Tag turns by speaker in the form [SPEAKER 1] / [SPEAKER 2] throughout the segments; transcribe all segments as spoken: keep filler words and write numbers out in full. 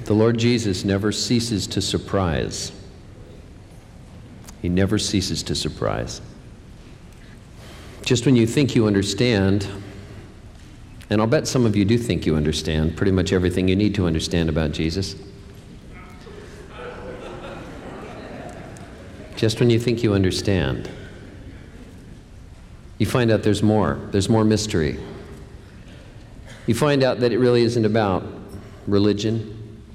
[SPEAKER 1] The Lord Jesus never ceases to surprise. He never ceases to surprise. Just when you think you understand, and I'll bet some of you do think you understand pretty much everything you need to understand about Jesus. Just when you think you understand, you find out there's more. There's more mystery. You find out that it really isn't about religion.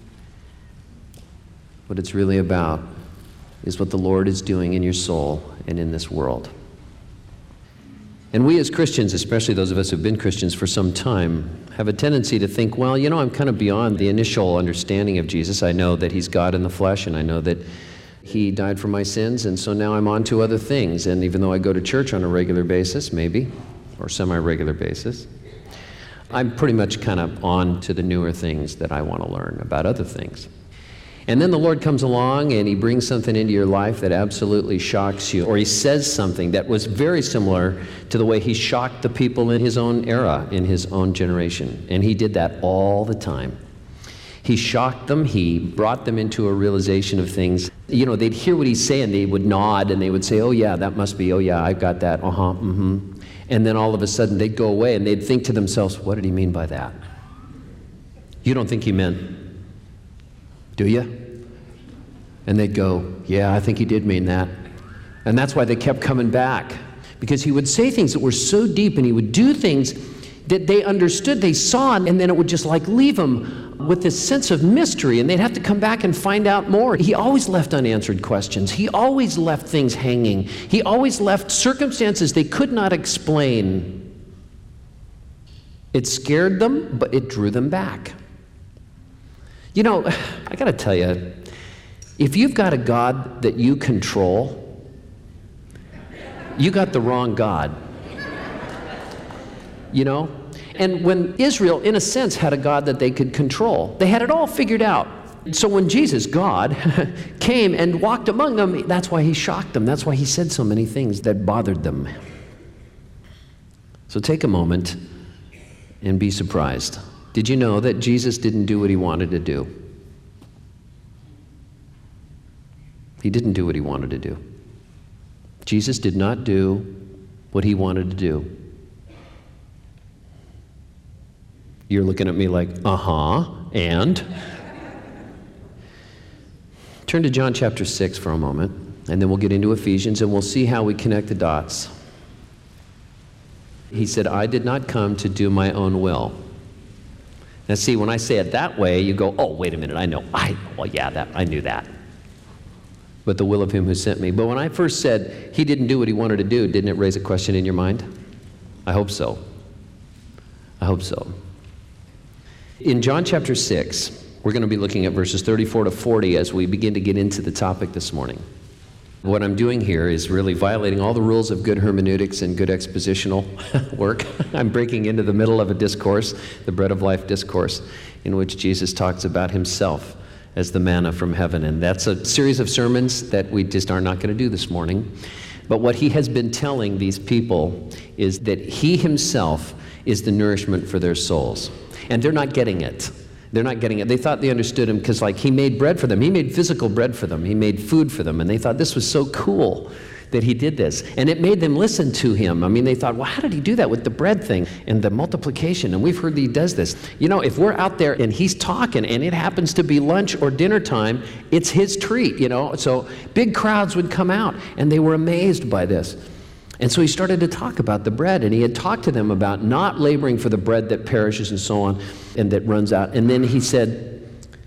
[SPEAKER 1] What it's really about is what the Lord is doing in your soul and in this world. And we as Christians, especially those of us who've been Christians for some time, have a tendency to think, well, you know, I'm kind of beyond the initial understanding of Jesus. I know that he's God in the flesh, and I know that he died for my sins, and so now I'm on to other things. And even though I go to church on a regular basis, maybe, or semi-regular basis, I'm pretty much kind of on to the newer things that I want to learn about other things. And then the Lord comes along and he brings something into your life that absolutely shocks you, or he says something that was very similar to the way he shocked the people in his own era, in his own generation. And he did that all the time. He shocked them. He brought them into a realization of things. You know, they'd hear what he's saying. They would nod and they would say, oh yeah, that must be, oh yeah, I've got that, uh-huh, mm-hmm. And then all of a sudden they'd go away and they'd think to themselves, what did he mean by that? You don't think he meant, do you? And they'd go, yeah, I think he did mean that. And that's why they kept coming back, because he would say things that were so deep, and he would do things that they understood, they saw, and then it would just like leave them with this sense of mystery, and they'd have to come back and find out more. He always left unanswered questions. He always left things hanging. He always left circumstances they could not explain. It scared them, but it drew them back. You know, I gotta tell you, if you've got a God that you control, you got the wrong God. You know? And when Israel, in a sense, had a God that they could control, they had it all figured out. So when Jesus, God, came and walked among them, that's why he shocked them. That's why he said so many things that bothered them. So take a moment and be surprised. Did you know that Jesus didn't do what he wanted to do? He didn't do what he wanted to do. Jesus did not do what he wanted to do. You're looking at me like, uh-huh, and? Turn to John chapter six for a moment, and then we'll get into Ephesians, and we'll see how we connect the dots. He said, I did not come to do my own will. Now see, when I say it that way, you go, oh, wait a minute, I know. I, well, yeah, that, I knew that. But the will of him who sent me. But when I first said he didn't do what he wanted to do, didn't it raise a question in your mind? I hope so. I hope so. In John chapter six, we're going to be looking at verses thirty-four to forty as we begin to get into the topic this morning. What I'm doing here is really violating all the rules of good hermeneutics and good expositional work. I'm breaking into the middle of a discourse, the Bread of Life discourse, in which Jesus talks about himself as the manna from heaven. And that's a series of sermons that we just are not going to do this morning. But what he has been telling these people is that he himself is the nourishment for their souls. And they're not getting it. They're not getting it. They thought they understood him because, like, he made bread for them. He made physical bread for them. He made food for them. And they thought this was so cool that he did this. And it made them listen to him. I mean, they thought, well, how did he do that with the bread thing and the multiplication? And we've heard that he does this. You know, if we're out there and he's talking and it happens to be lunch or dinner time, it's his treat, you know? So big crowds would come out, and they were amazed by this. And so he started to talk about the bread, and he had talked to them about not laboring for the bread that perishes and so on, and that runs out. And then he said,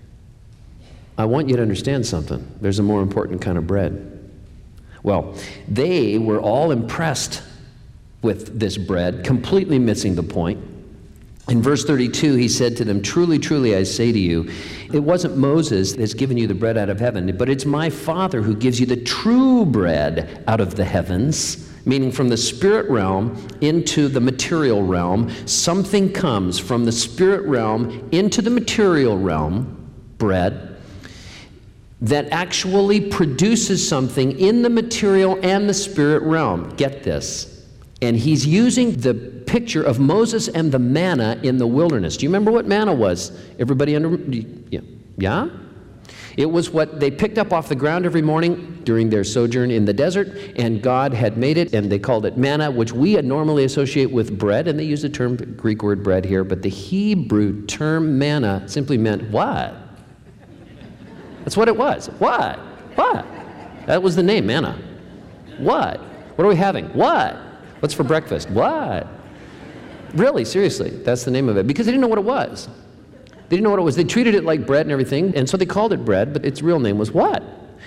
[SPEAKER 1] I want you to understand something. There's a more important kind of bread. Well, they were all impressed with this bread, completely missing the point. In verse thirty-two, he said to them, truly, truly, I say to you, it wasn't Moses that's given you the bread out of heaven, but it's my Father who gives you the true bread out of the heavens, meaning from the spirit realm into the material realm. Something comes from the spirit realm into the material realm, bread, that actually produces something in the material and the spirit realm. Get this. And he's using the picture of Moses and the manna in the wilderness. Do you remember what manna was? Everybody under, yeah. Yeah? It was what they picked up off the ground every morning during their sojourn in the desert, and God had made it, and they called it manna, which we normally associate with bread, and they use the term Greek word bread here, but the Hebrew term manna simply meant what? That's what it was. What? What? That was the name, manna. What? What are we having? What? What's for breakfast? What? Really, seriously, that's the name of it, because they didn't know what it was. They didn't know what it was. They treated it like bread and everything, and so they called it bread, but its real name was what?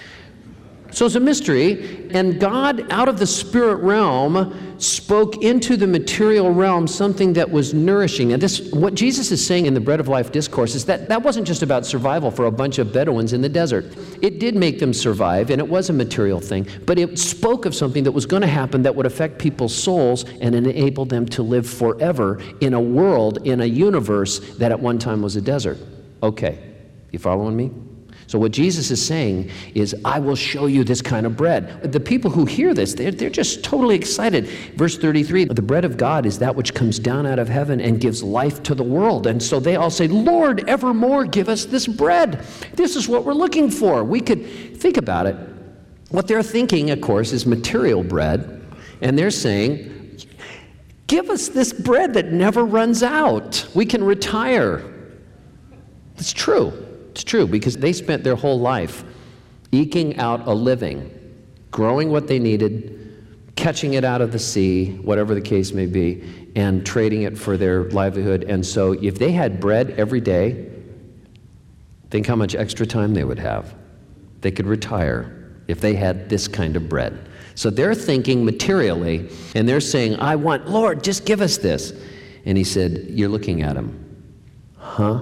[SPEAKER 1] So it's a mystery, and God, out of the spirit realm, spoke into the material realm something that was nourishing. And this, what Jesus is saying in the Bread of Life discourse is that that wasn't just about survival for a bunch of Bedouins in the desert. It did make them survive, and it was a material thing, but it spoke of something that was going to happen that would affect people's souls and enable them to live forever in a world, in a universe that at one time was a desert. Okay, you following me? So what Jesus is saying is, I will show you this kind of bread. The people who hear this, they're, they're just totally excited. Verse thirty-three, the bread of God is that which comes down out of heaven and gives life to the world. And so they all say, Lord, evermore give us this bread. This is what we're looking for. We could think about it. What they're thinking, of course, is material bread. And they're saying, give us this bread that never runs out. We can retire. It's true. It's true, because they spent their whole life eking out a living, growing what they needed, catching it out of the sea, whatever the case may be, and trading it for their livelihood. And so if they had bread every day, think how much extra time they would have. They could retire if they had this kind of bread. So they're thinking materially, and they're saying, I want, Lord, just give us this. And he said, you're looking at him. Huh?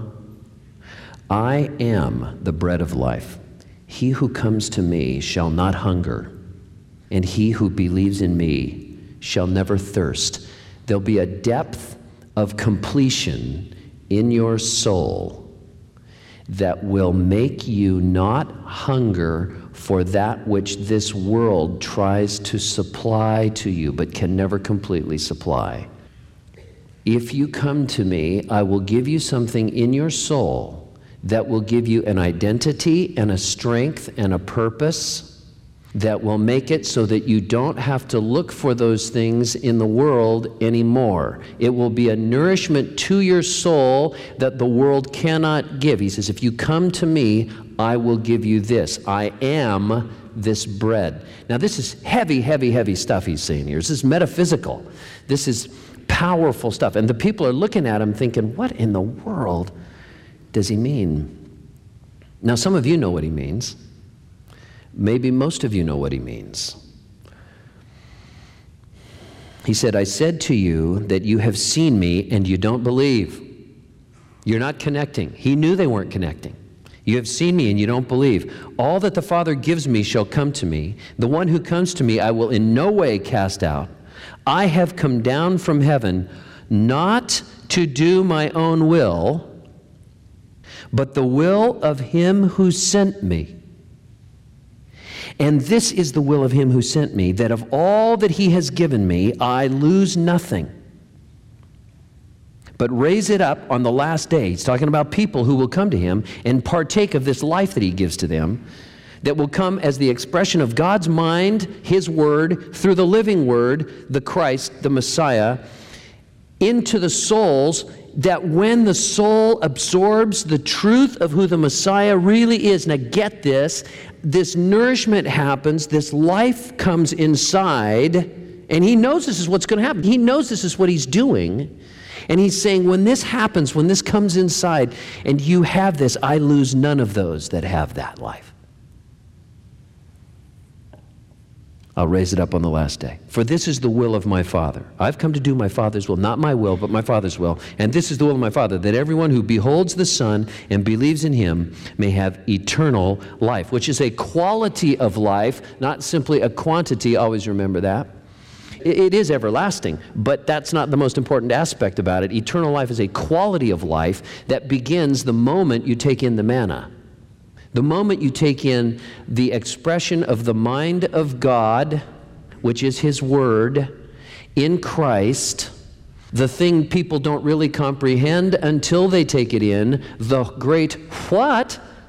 [SPEAKER 1] I am the bread of life. He who comes to me shall not hunger, and he who believes in me shall never thirst. There'll be a depth of completion in your soul that will make you not hunger for that which this world tries to supply to you, but can never completely supply. If you come to me, I will give you something in your soul that will give you an identity and a strength and a purpose that will make it so that you don't have to look for those things in the world anymore. It will be a nourishment to your soul that the world cannot give. He says, if you come to me, I will give you this. I am this bread. Now this is heavy, heavy, heavy stuff he's saying here. This is metaphysical. This is powerful stuff. And the people are looking at him thinking, what in the world does he mean? Now, some of you know what he means. Maybe most of you know what he means. He said, I said to you that you have seen me and you don't believe. You're not connecting. He knew they weren't connecting. You have seen me and you don't believe. All that the Father gives me shall come to me. The one who comes to me I will in no way cast out. I have come down from heaven not to do my own will, but the will of him who sent me. And this is the will of him who sent me, that of all that he has given me, I lose nothing, but raise it up on the last day. He's talking about people who will come to him and partake of this life that he gives to them, that will come as the expression of God's mind, his word, through the living word, the Christ, the Messiah, into the souls, that when the soul absorbs the truth of who the Messiah really is, now get this, this nourishment happens, this life comes inside, and he knows this is what's going to happen. He knows this is what he's doing. And he's saying, when this happens, when this comes inside, and you have this, I lose none of those that have that life. I'll raise it up on the last day. For this is the will of my Father. I've come to do my Father's will, not my will, but my Father's will. And this is the will of my Father, that everyone who beholds the Son and believes in him may have eternal life, which is a quality of life, not simply a quantity. Always remember that. It is everlasting, but that's not the most important aspect about it. Eternal life is a quality of life that begins the moment you take in the manna. The moment you take in the expression of the mind of God, which is his word, in Christ, the thing people don't really comprehend until they take it in, the great what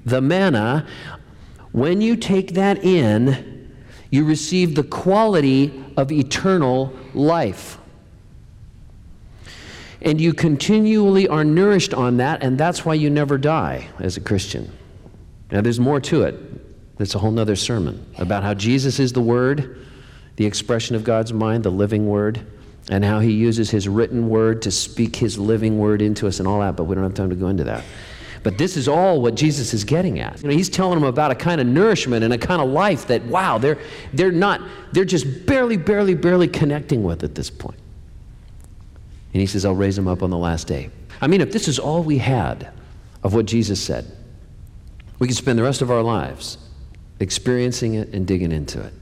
[SPEAKER 1] the manna, when you take that in, you receive the quality of eternal life. And you continually are nourished on that, and that's why you never die as a Christian. Now, there's more to it. That's a whole nother sermon about how Jesus is the Word, the expression of God's mind, the living Word, and how he uses his written word to speak his living word into us and all that, but we don't have time to go into that. But this is all what Jesus is getting at. You know, he's telling them about a kind of nourishment and a kind of life that, wow, they're, they're not, they're just barely, barely, barely connecting with at this point. And he says, I'll raise them up on the last day. I mean, if this is all we had of what Jesus said, we could spend the rest of our lives experiencing it and digging into it.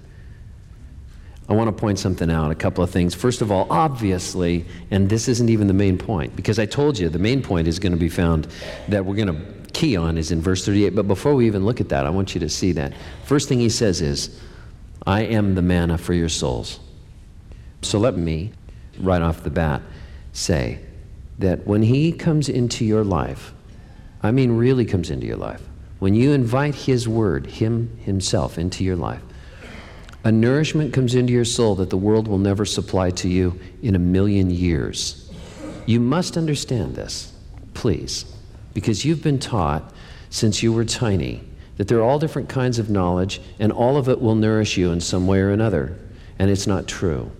[SPEAKER 1] I want to point something out, a couple of things. First of all, obviously, and this isn't even the main point, because I told you the main point is going to be found that we're going to key on is in verse thirty-eight. But before we even look at that, I want you to see that. First thing he says is, I am the manna for your souls. So let me, right off the bat, say that when he comes into your life, I mean really comes into your life, when you invite his word, him himself, into your life, a nourishment comes into your soul that the world will never supply to you in a million years. You must understand this, please, because you've been taught since you were tiny that there are all different kinds of knowledge and all of it will nourish you in some way or another, and it's not true.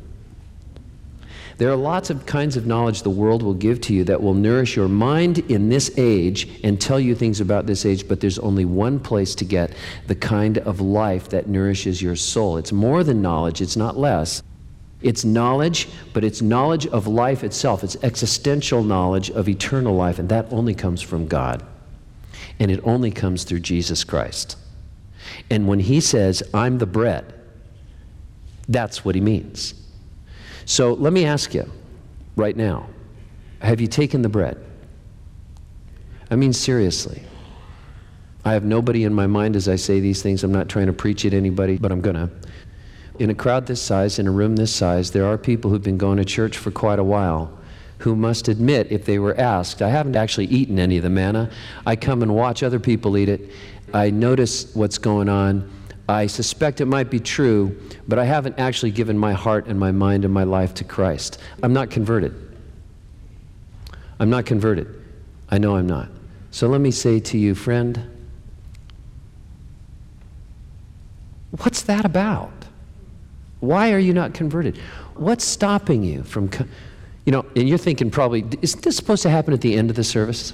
[SPEAKER 1] There are lots of kinds of knowledge the world will give to you that will nourish your mind in this age and tell you things about this age, but there's only one place to get the kind of life that nourishes your soul. It's more than knowledge, it's not less. It's knowledge, but it's knowledge of life itself. It's existential knowledge of eternal life, and that only comes from God. And it only comes through Jesus Christ. And when he says, I'm the bread, that's what he means. So let me ask you right now, have you taken the bread? I mean, seriously. I have nobody in my mind as I say these things. I'm not trying to preach at anybody, but I'm gonna. In a crowd this size, in a room this size, there are people who've been going to church for quite a while who must admit, if they were asked, I haven't actually eaten any of the manna. I come and watch other people eat it. I notice what's going on. I suspect it might be true, but I haven't actually given my heart and my mind and my life to Christ. I'm not converted. I'm not converted. I know I'm not. So let me say to you, friend, what's that about? Why are you not converted? What's stopping you from, co- you know, and you're thinking probably, isn't this supposed to happen at the end of the service?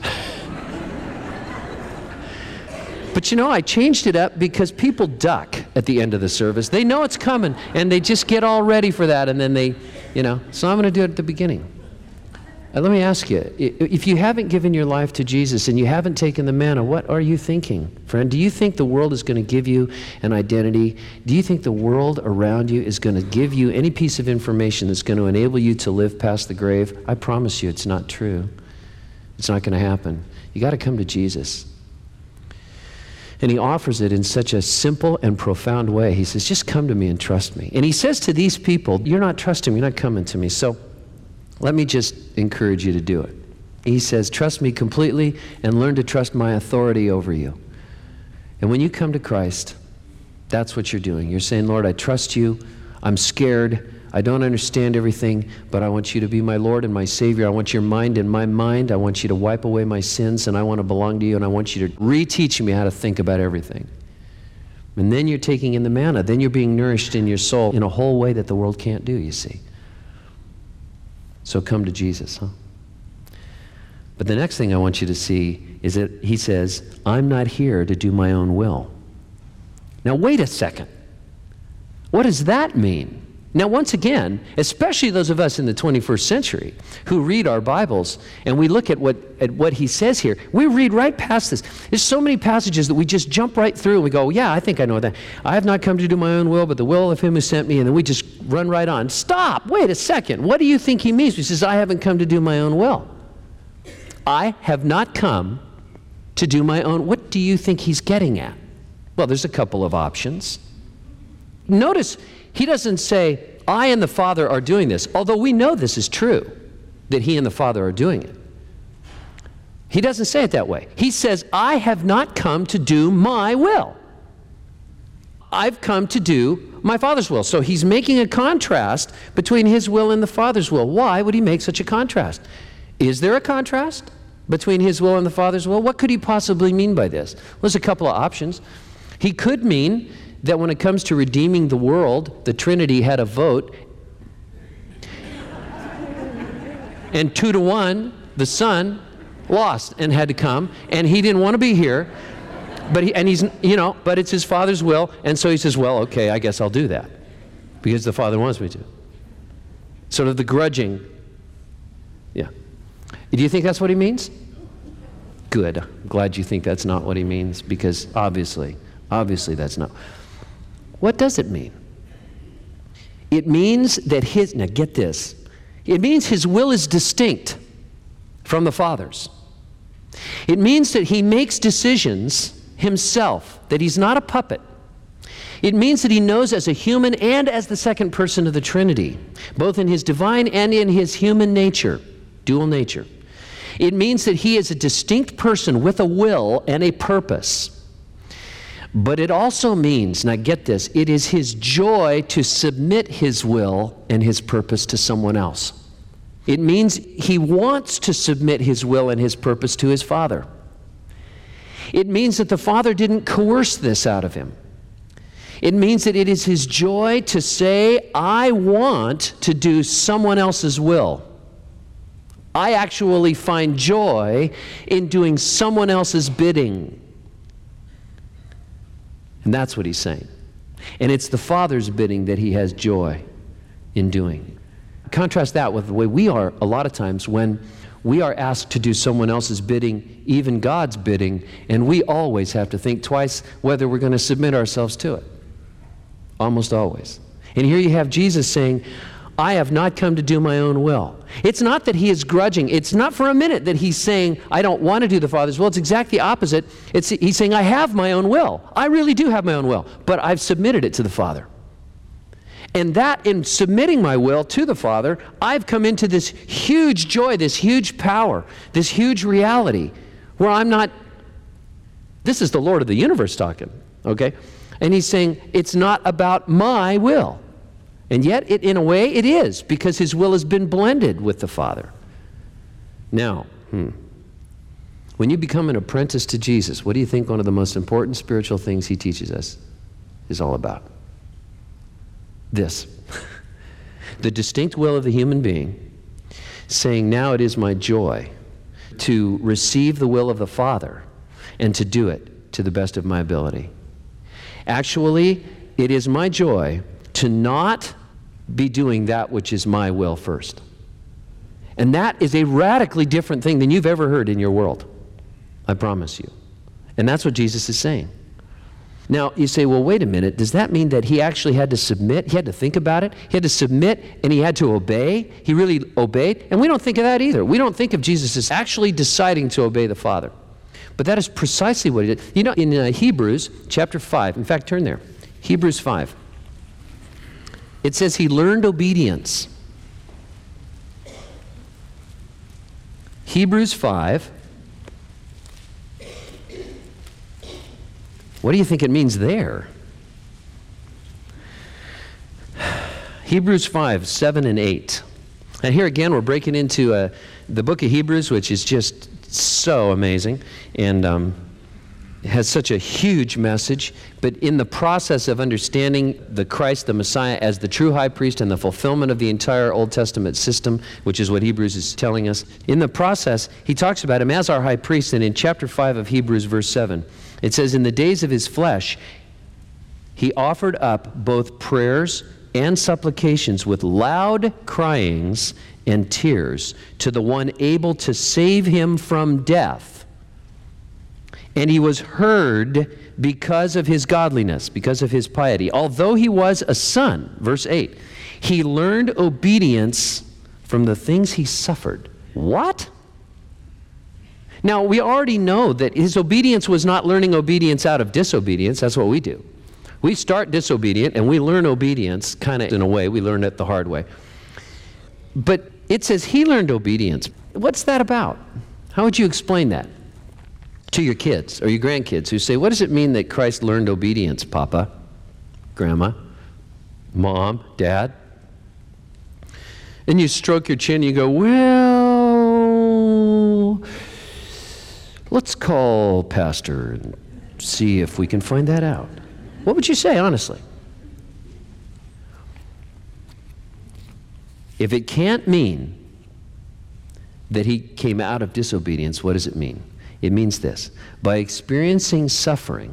[SPEAKER 1] But you know, I changed it up because people duck at the end of the service. They know it's coming, and they just get all ready for that, and then they, you know, so I'm going to do it at the beginning. And let me ask you, if you haven't given your life to Jesus and you haven't taken the manna, what are you thinking, friend? Do you think the world is going to give you an identity? Do you think the world around you is going to give you any piece of information that's going to enable you to live past the grave? I promise you it's not true. It's not going to happen. You got to come to Jesus. And he offers it in such a simple and profound way. He says, just come to me and trust me. And he says to these people, you're not trusting me, you're not coming to me. So let me just encourage you to do it. He says, trust me completely and learn to trust my authority over you. And when you come to Christ, that's what you're doing. You're saying, Lord, I trust you. I'm scared. I don't understand everything, but I want you to be my Lord and my Savior. I want your mind in my mind. I want you to wipe away my sins, and I want to belong to you, and I want you to reteach me how to think about everything. And then you're taking in the manna. Then you're being nourished in your soul in a whole way that the world can't do, you see. So come to Jesus, huh? But the next thing I want you to see is that he says, I'm not here to do my own will. Now, wait a second. What does that mean? Now, once again, especially those of us in the twenty-first century who read our Bibles and we look at what, at what he says here, we read right past this. There's so many passages that we just jump right through and we go, yeah, I think I know that. I have not come to do my own will, but the will of him who sent me, and then we just run right on. Stop, wait a second. What do you think he means? He says, I haven't come to do my own will. I have not come to do my own. What do you think he's getting at? Well, there's a couple of options. Notice, he doesn't say, I and the Father are doing this, although we know this is true, that he and the Father are doing it. He doesn't say it that way. He says, I have not come to do my will. I've come to do my Father's will. So he's making a contrast between his will and the Father's will. Why would he make such a contrast? Is there a contrast between his will and the Father's will? What could he possibly mean by this? Well, there's a couple of options. He could mean that when it comes to redeeming the world, the Trinity had a vote, and two to one, the Son lost and had to come, and he didn't want to be here, but he, and he's, you know, but it's his Father's will, and so he says, well, okay, I guess I'll do that, because the Father wants me to. Sort of the grudging, yeah. Do you think that's what he means? Good. I'm glad you think that's not what he means, because obviously, obviously that's not. What does it mean? It means that his, now get this, it means his will is distinct from the Father's. It means that he makes decisions himself, that he's not a puppet. It means that he knows as a human and as the second person of the Trinity, both in his divine and in his human nature, dual nature. It means that he is a distinct person with a will and a purpose. But it also means, now get this, it is his joy to submit his will and his purpose to someone else. It means he wants to submit his will and his purpose to his Father. It means that the Father didn't coerce this out of him. It means that it is his joy to say, I want to do someone else's will. I actually find joy in doing someone else's bidding. And that's what he's saying. And it's the Father's bidding that he has joy in doing. Contrast that with the way we are a lot of times when we are asked to do someone else's bidding, even God's bidding, and we always have to think twice whether we're going to submit ourselves to it. Almost always. And here you have Jesus saying, I have not come to do my own will. It's not that he is grudging. It's not for a minute that he's saying, I don't want to do the Father's will. It's exactly the opposite. It's, he's saying, I have my own will. I really do have my own will, but I've submitted it to the Father. And that in submitting my will to the Father, I've come into this huge joy, this huge power, this huge reality, where I'm not, this is the Lord of the universe talking, okay? And he's saying, it's not about my will. And yet, it, in a way, it is, because his will has been blended with the Father. Now, hmm, when you become an apprentice to Jesus, what do you think one of the most important spiritual things he teaches us is all about? This. The distinct will of the human being, saying, now it is my joy to receive the will of the Father and to do it to the best of my ability. Actually, it is my joy to not be doing that which is my will first. And that is a radically different thing than you've ever heard in your world. I promise you. And that's what Jesus is saying. Now, you say, well, wait a minute. Does that mean that he actually had to submit? He had to think about it? He had to submit and he had to obey? He really obeyed? And we don't think of that either. We don't think of Jesus as actually deciding to obey the Father. But that is precisely what he did. You know, in uh, Hebrews chapter five, in fact, turn there. Hebrews five. It says he learned obedience. Hebrews five. What do you think it means there? Hebrews five, seven and eight. And here again, we're breaking into uh, the book of Hebrews, which is just so amazing and um, has such a huge message. But in the process of understanding the Christ, the Messiah, as the true high priest and the fulfillment of the entire Old Testament system, which is what Hebrews is telling us, in the process, he talks about him as our high priest. And in chapter five of Hebrews, verse seven, it says, in the days of his flesh, he offered up both prayers and supplications with loud cryings and tears to the one able to save him from death. And he was heard because of his godliness, because of his piety. Although he was a son, verse eight, he learned obedience from the things he suffered. What? Now, we already know that his obedience was not learning obedience out of disobedience. That's what we do. We start disobedient and we learn obedience, kind of in a way. We learn it the hard way. But it says he learned obedience. What's that about? How would you explain that to your kids or your grandkids who say, what does it mean that Christ learned obedience, Papa, Grandma, Mom, Dad? And you stroke your chin and you go, well, let's call Pastor and see if we can find that out. What would you say, honestly? If it can't mean that he came out of disobedience, what does it mean? It means this: by experiencing suffering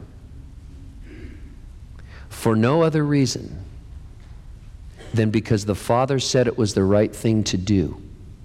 [SPEAKER 1] for no other reason than because the Father said it was the right thing to do,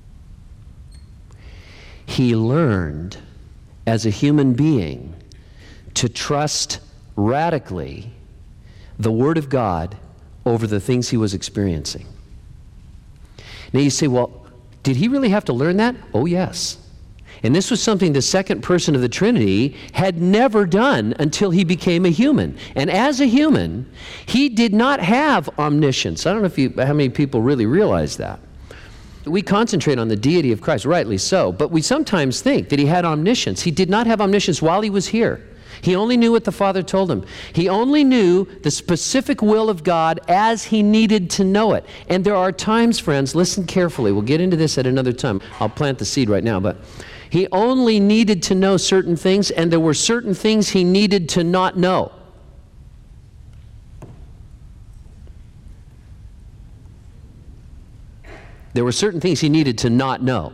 [SPEAKER 1] he learned as a human being to trust radically the Word of God over the things he was experiencing. Now you say, well, did he really have to learn that? Oh, yes. And this was something the second person of the Trinity had never done until he became a human. And as a human, he did not have omniscience. I don't know if you, how many people really realize that. We concentrate on the deity of Christ, rightly so, but we sometimes think that he had omniscience. He did not have omniscience while he was here. He only knew what the Father told him. He only knew the specific will of God as he needed to know it. And there are times, friends, listen carefully. We'll get into this at another time. I'll plant the seed right now, but he only needed to know certain things, and there were certain things he needed to not know. There were certain things he needed to not know.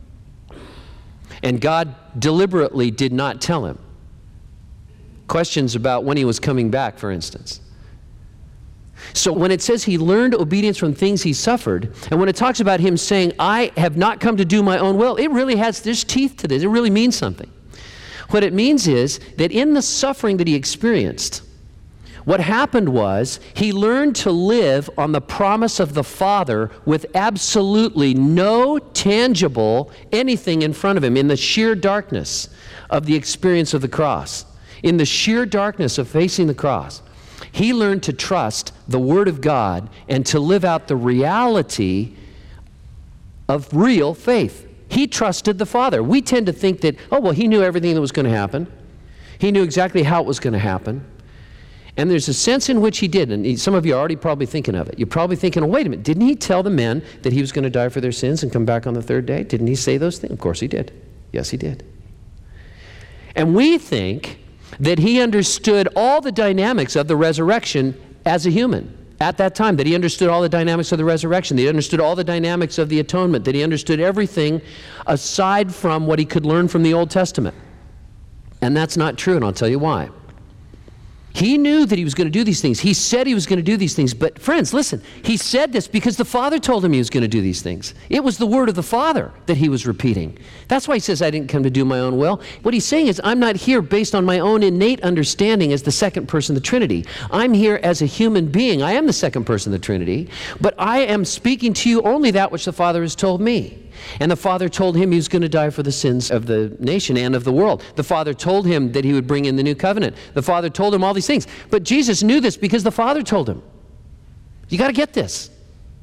[SPEAKER 1] And God deliberately did not tell him. Questions about when he was coming back, for instance. So when it says he learned obedience from things he suffered, and when it talks about him saying, I have not come to do my own will, it really has, there's teeth to this. It really means something. What it means is that in the suffering that he experienced, what happened was he learned to live on the promise of the Father with absolutely no tangible anything in front of him in the sheer darkness of the experience of the cross. In the sheer darkness of facing the cross, he learned to trust the Word of God and to live out the reality of real faith. He trusted the Father. We tend to think that, oh, well, he knew everything that was going to happen. He knew exactly how it was going to happen. And there's a sense in which he did, and some of you are already probably thinking of it. You're probably thinking, oh, wait a minute, didn't he tell the men that he was going to die for their sins and come back on the third day? Didn't he say those things? Of course he did. Yes, he did. And we think that he understood all the dynamics of the resurrection as a human at that time, that he understood all the dynamics of the resurrection, that he understood all the dynamics of the atonement, that he understood everything aside from what he could learn from the Old Testament. And that's not true, and I'll tell you why. He knew that he was going to do these things. He said he was going to do these things. But friends, listen, he said this because the Father told him he was going to do these things. It was the word of the Father that he was repeating. That's why he says, I didn't come to do my own will. What he's saying is, I'm not here based on my own innate understanding as the second person of the Trinity. I'm here as a human being. I am the second person of the Trinity, but I am speaking to you only that which the Father has told me. And the Father told him he was going to die for the sins of the nation and of the world. The Father told him that he would bring in the new covenant. The Father told him all these things. But Jesus knew this because the Father told him. You got to get this.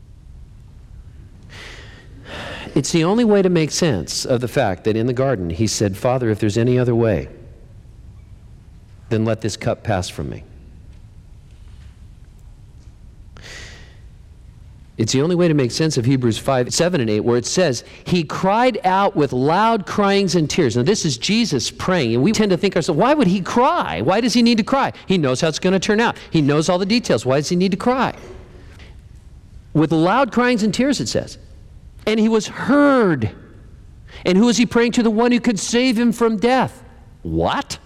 [SPEAKER 1] It's the only way to make sense of the fact that in the garden he said, Father, if there's any other way, then let this cup pass from me. It's the only way to make sense of Hebrews five, seven, and eight, where it says, he cried out with loud cryings and tears. Now, this is Jesus praying, and we tend to think ourselves, why would he cry? Why does he need to cry? He knows how it's going to turn out. He knows all the details. Why does he need to cry? With loud cryings and tears, it says. And he was heard. And who was he praying to? The one who could save him from death. What?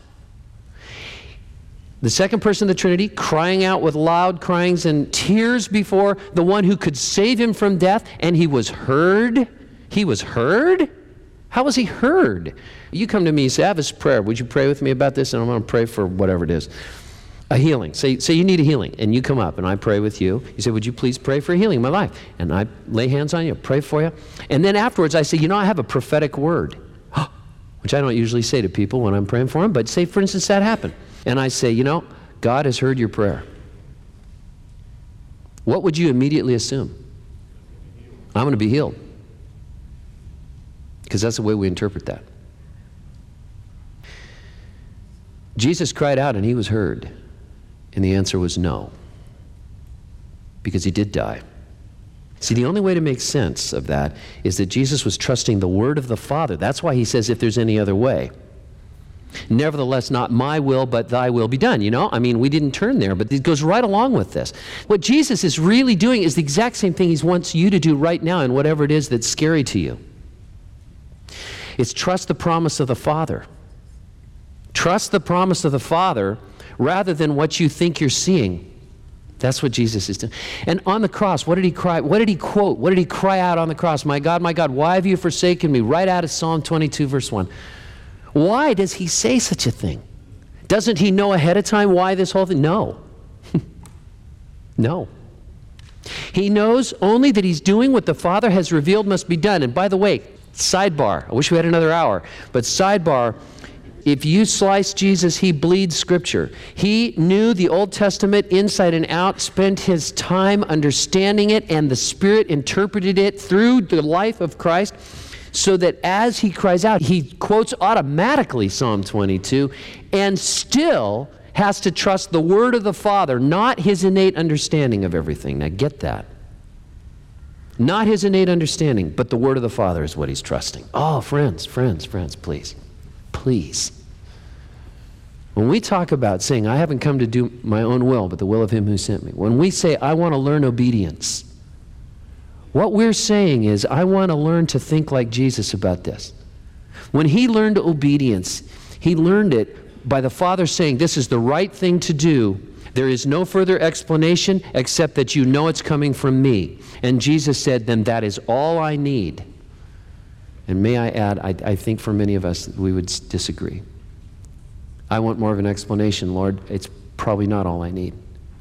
[SPEAKER 1] The second person of the Trinity crying out with loud cryings and tears before the one who could save him from death, and he was heard? He was heard? How was he heard? You come to me and say, I have this prayer. Would you pray with me about this? And I'm going to pray for whatever it is. A healing. Say, say you need a healing, and you come up, and I pray with you. You say, would you please pray for healing in my life? And I lay hands on you, pray for you. And then afterwards, I say, you know, I have a prophetic word, which I don't usually say to people when I'm praying for them, but say, for instance, that happened. And I say, you know, God has heard your prayer. What would you immediately assume? I'm going to be healed. Because that's the way we interpret that. Jesus cried out and he was heard. And the answer was no. Because he did die. See, the only way to make sense of that is that Jesus was trusting the word of the Father. That's why he says, if there's any other way. Nevertheless, not my will, but thy will be done. You know, I mean, we didn't turn there, but it goes right along with this. What Jesus is really doing is the exact same thing he wants you to do right now in whatever it is that's scary to you. It's trust the promise of the Father. Trust the promise of the Father rather than what you think you're seeing. That's what Jesus is doing. And on the cross, what did he cry? What did he quote? What did he cry out on the cross? My God, my God, why have you forsaken me? Right out of Psalm twenty-two, verse one. Why does he say such a thing? Doesn't he know ahead of time why this whole thing? No. No. He knows only that he's doing what the Father has revealed must be done. And by the way, sidebar, I wish we had another hour, but sidebar, if you slice Jesus, he bleeds Scripture. He knew the Old Testament inside and out, spent his time understanding it, and the Spirit interpreted it through the life of Christ, so that as he cries out, he quotes automatically Psalm twenty-two, and still has to trust the word of the Father, not his innate understanding of everything. Now get that. Not his innate understanding, but the word of the Father is what he's trusting. Oh, friends, friends, friends, please. Please. When we talk about saying, I haven't come to do my own will, but the will of him who sent me. When we say, I want to learn obedience, what we're saying is, I want to learn to think like Jesus about this. When he learned obedience, he learned it by the Father saying, this is the right thing to do. There is no further explanation except that you know it's coming from me. And Jesus said, then that is all I need. And may I add, I, I think for many of us, we would disagree. I want more of an explanation, Lord. It's probably not all I need.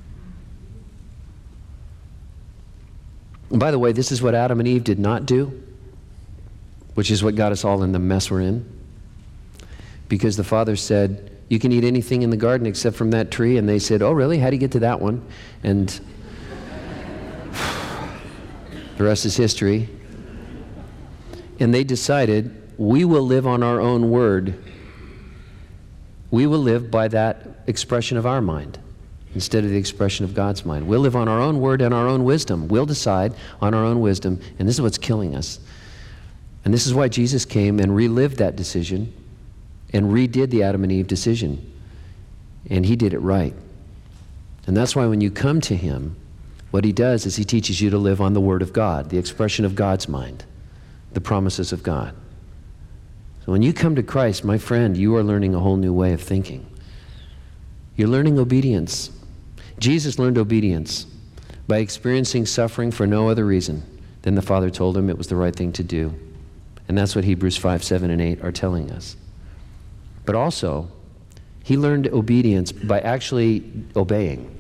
[SPEAKER 1] And by the way, this is what Adam and Eve did not do, which is what got us all in the mess we're in. Because the Father said, you can eat anything in the garden except from that tree. And they said, oh, really? How do you get to that one? And the rest is history. And they decided, we will live on our own word. We will live by that expression of our mind instead of the expression of God's mind. We'll live on our own word and our own wisdom. We'll decide on our own wisdom, and this is what's killing us. And this is why Jesus came and relived that decision and redid the Adam and Eve decision. And he did it right. And that's why when you come to him, what he does is he teaches you to live on the word of God, the expression of God's mind, the promises of God. So when you come to Christ, my friend, you are learning a whole new way of thinking. You're learning obedience. Jesus learned obedience by experiencing suffering for no other reason than the Father told him it was the right thing to do. And that's what Hebrews five, seven, and eight are telling us. But also, he learned obedience by actually obeying.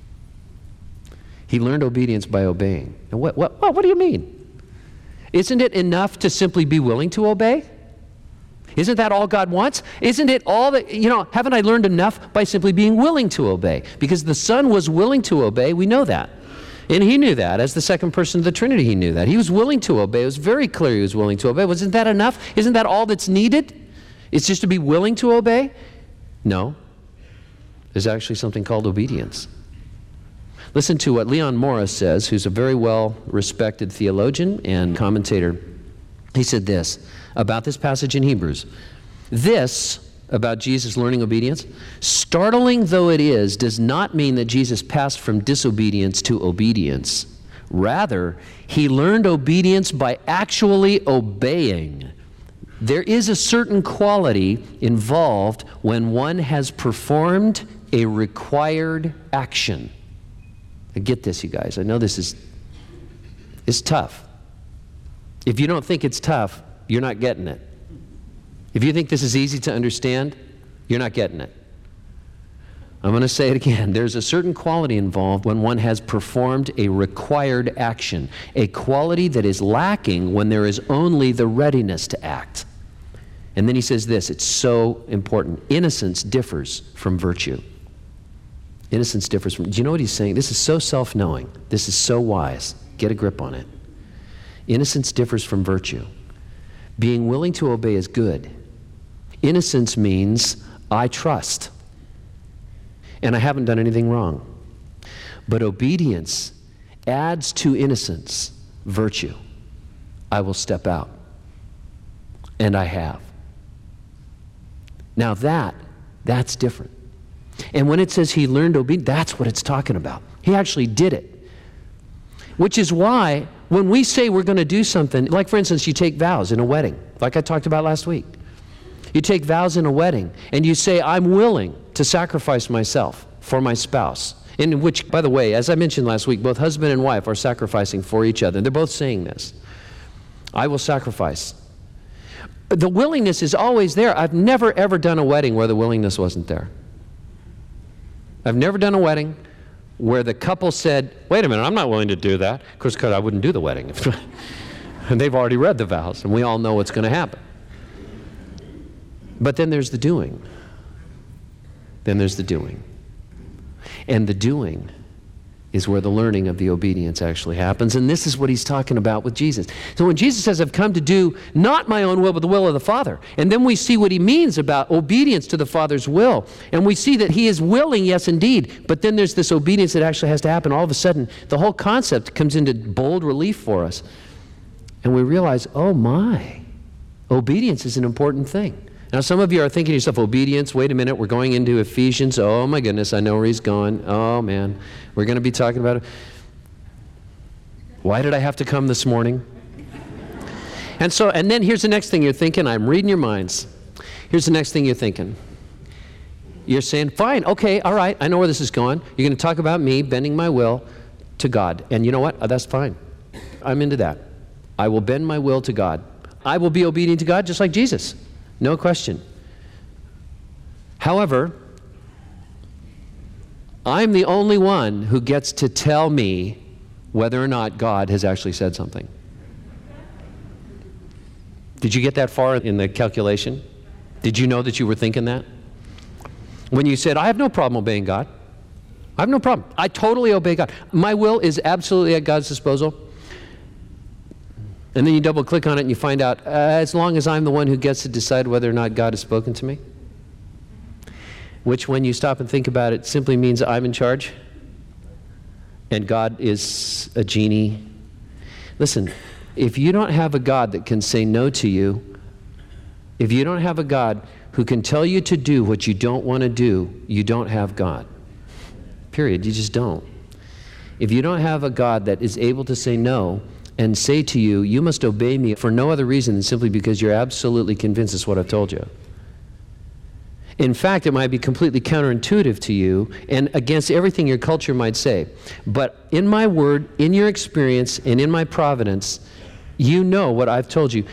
[SPEAKER 1] He learned obedience by obeying. And what, what, what, what do you mean? Isn't it enough to simply be willing to obey? Isn't that all God wants? Isn't it all that, you know, haven't I learned enough by simply being willing to obey? Because the Son was willing to obey, we know that. And he knew that. As the second person of the Trinity, he knew that. He was willing to obey. It was very clear he was willing to obey. Wasn't that enough? Isn't that all that's needed? It's just to be willing to obey? No. There's actually something called obedience. Listen to what Leon Morris says, who's a very well-respected theologian and commentator. He said this about this passage in Hebrews. This, about Jesus learning obedience, startling though it is, does not mean that Jesus passed from disobedience to obedience. Rather, he learned obedience by actually obeying. There is a certain quality involved when one has performed a required action. Now get this, you guys. I know this is it's tough. If you don't think it's tough, you're not getting it. If you think this is easy to understand, you're not getting it. I'm going to say it again. There's a certain quality involved when one has performed a required action, a quality that is lacking when there is only the readiness to act. And then he says this, it's so important. Innocence differs from virtue. Innocence differs from, do you know what he's saying? This is so self-knowing. This is so wise. Get a grip on it. Innocence differs from virtue. Being willing to obey is good. Innocence means I trust. and I haven't done anything wrong. But obedience adds to innocence virtue. I will step out. And I have. Now that, that's different. And when it says he learned obedience, that's what it's talking about. He actually did it. Which is why when we say we're going to do something, like for instance, you take vows in a wedding, like I talked about last week. You take vows in a wedding and you say, I'm willing to sacrifice myself for my spouse. In which, by the way, as I mentioned last week, both husband and wife are sacrificing for each other. They're both saying this. I will sacrifice. The willingness is always there. I've never ever done a wedding where the willingness wasn't there. I've never done a wedding where the couple said, wait a minute, I'm not willing to do that. Of course, because I wouldn't do the wedding. And they've already read the vows, and we all know what's going to happen. But then there's the doing. Then there's the doing. And the doing is where the learning of the obedience actually happens. And this is what he's talking about with Jesus. So when Jesus says, I've come to do not my own will, but the will of the Father. And then we see what he means about obedience to the Father's will. And we see that he is willing, yes, indeed. But then there's this obedience that actually has to happen. All of a sudden, the whole concept comes into bold relief for us. And we realize, oh my, obedience is an important thing. Now, some of you are thinking to yourself, obedience, wait a minute, we're going into Ephesians. Oh, my goodness, I know where he's going. Oh, man, we're going to be talking about it. Why did I have to come this morning? And so, and then here's the next thing you're thinking. I'm reading your minds. Here's the next thing you're thinking. You're saying, fine, okay, all right, I know where this is going. You're going to talk about me bending my will to God. And you know what? That's fine. I'm into that. I will bend my will to God. I will be obedient to God just like Jesus. No question. However, I'm the only one who gets to tell me whether or not God has actually said something. Did you get that far in the calculation? Did you know that you were thinking that? When you said, I have no problem obeying God. I have no problem. I totally obey God. My will is absolutely at God's disposal. And then you double click on it and you find out, uh, as long as I'm the one who gets to decide whether or not God has spoken to me, which when you stop and think about it simply means I'm in charge and God is a genie. Listen, if you don't have a God that can say no to you, if you don't have a God who can tell you to do what you don't want to do, you don't have God. Period. You just don't. If you don't have a God that is able to say no, and say to you, you must obey me for no other reason than simply because you're absolutely convinced it's what I've told you. In fact, it might be completely counterintuitive to you and against everything your culture might say. But in my word, in your experience, and in my providence, you know what I've told you.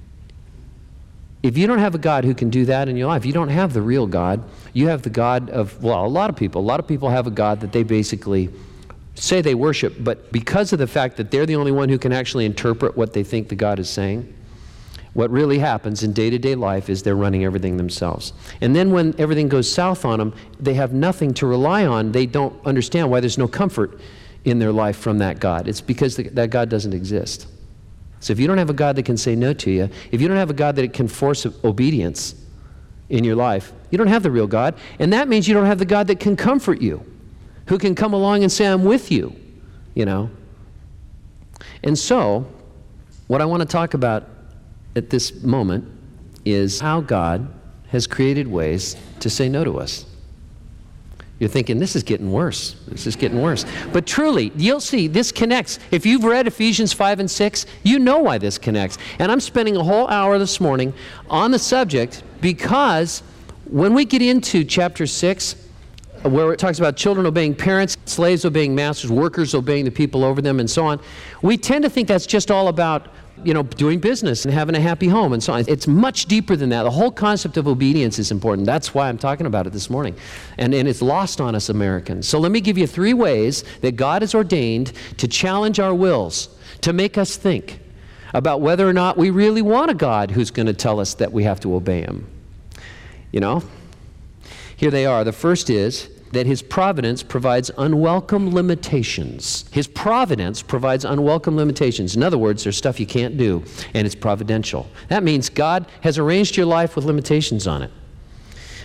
[SPEAKER 1] If you don't have a God who can do that in your life, you don't have the real God. You have the God of, well, a lot of people. A lot of people have a God that they basically say they worship, but because of the fact that they're the only one who can actually interpret what they think the God is saying, what really happens in day-to-day life is they're running everything themselves. And then when everything goes south on them, they have nothing to rely on. They don't understand why there's no comfort in their life from that God. It's because the, that God doesn't exist. So if you don't have a God that can say no to you, if you don't have a God that can force obedience in your life, you don't have the real God. And that means you don't have the God that can comfort you, who can come along and say, I'm with you, you know. And so, what I want to talk about at this moment is how God has created ways to say no to us. You're thinking, this is getting worse. This is getting worse. But truly, you'll see, this connects. If you've read Ephesians five and six, you know why this connects. And I'm spending a whole hour this morning on the subject because when we get into chapter six, where it talks about children obeying parents, slaves obeying masters, workers obeying the people over them, and so on, we tend to think that's just all about, you know, doing business and having a happy home and so on. It's much deeper than that. The whole concept of obedience is important. That's why I'm talking about it this morning. And, and it's lost on us Americans. So let me give you three ways that God has ordained to challenge our wills, to make us think about whether or not we really want a God who's going to tell us that we have to obey him. You know? Here they are. The first is that his providence provides unwelcome limitations. His providence provides unwelcome limitations. In other words, there's stuff you can't do, and it's providential. That means God has arranged your life with limitations on it.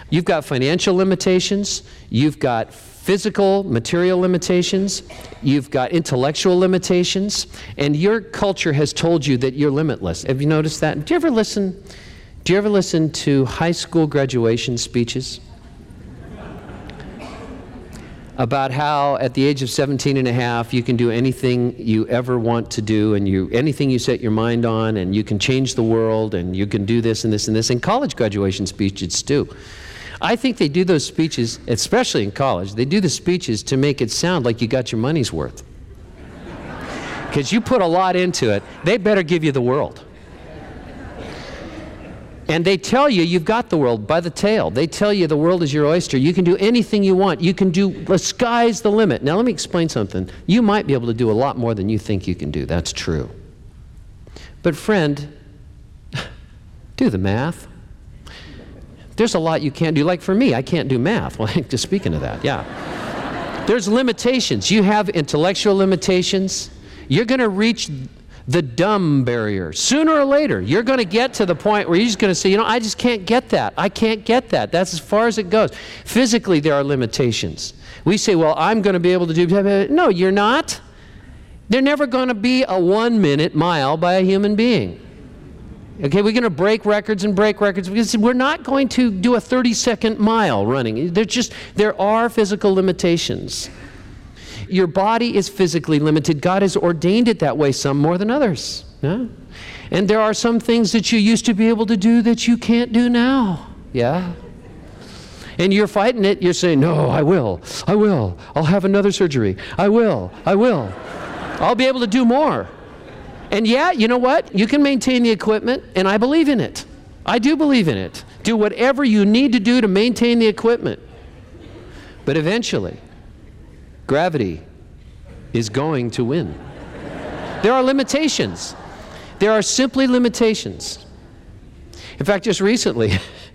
[SPEAKER 1] You've got financial limitations. You've got physical, material limitations. You've got intellectual limitations. And your culture has told you that you're limitless. Have you noticed that? Do you ever listen, do you ever listen to high school graduation speeches? About how at the age of seventeen and a half you can do anything you ever want to do, and you anything you set your mind on, and you can change the world, and you can do this and this and this. And college graduation speeches too. I think they do those speeches, especially in college, they do the speeches to make it sound like you got your money's worth. Because you put a lot into it, they better give you the world. And they tell you you've got the world by the tail. They tell you the world is your oyster. You can do anything you want. You can do, the sky's the limit. Now let me explain something. You might be able to do a lot more than you think you can do. That's true. But friend, do the math. There's a lot you can't do. Like for me, I can't do math. Well, just speaking of that, yeah. There's limitations. You have intellectual limitations. You're going to reach the dumb barrier. Sooner or later, you're going to get to the point where you're just going to say, you know, I just can't get that. I can't get that. That's as far as it goes. Physically, there are limitations. We say, well, I'm going to be able to do... No, you're not. They're never going to be a one-minute mile by a human being. Okay, we're going to break records and break records because we're not going to do a thirty-second mile running. There's just, there are physical limitations. Your body is physically limited. God has ordained it that way, some more than others. Yeah? And there are some things that you used to be able to do that you can't do now. Yeah? And you're fighting it. You're saying, no, I will. I will. I'll have another surgery. I will. I will. I'll be able to do more. And yeah, you know what? You can maintain the equipment, and I believe in it. I do believe in it. Do whatever you need to do to maintain the equipment. But eventually, gravity is going to win. There are limitations. There are simply limitations. In fact, just recently,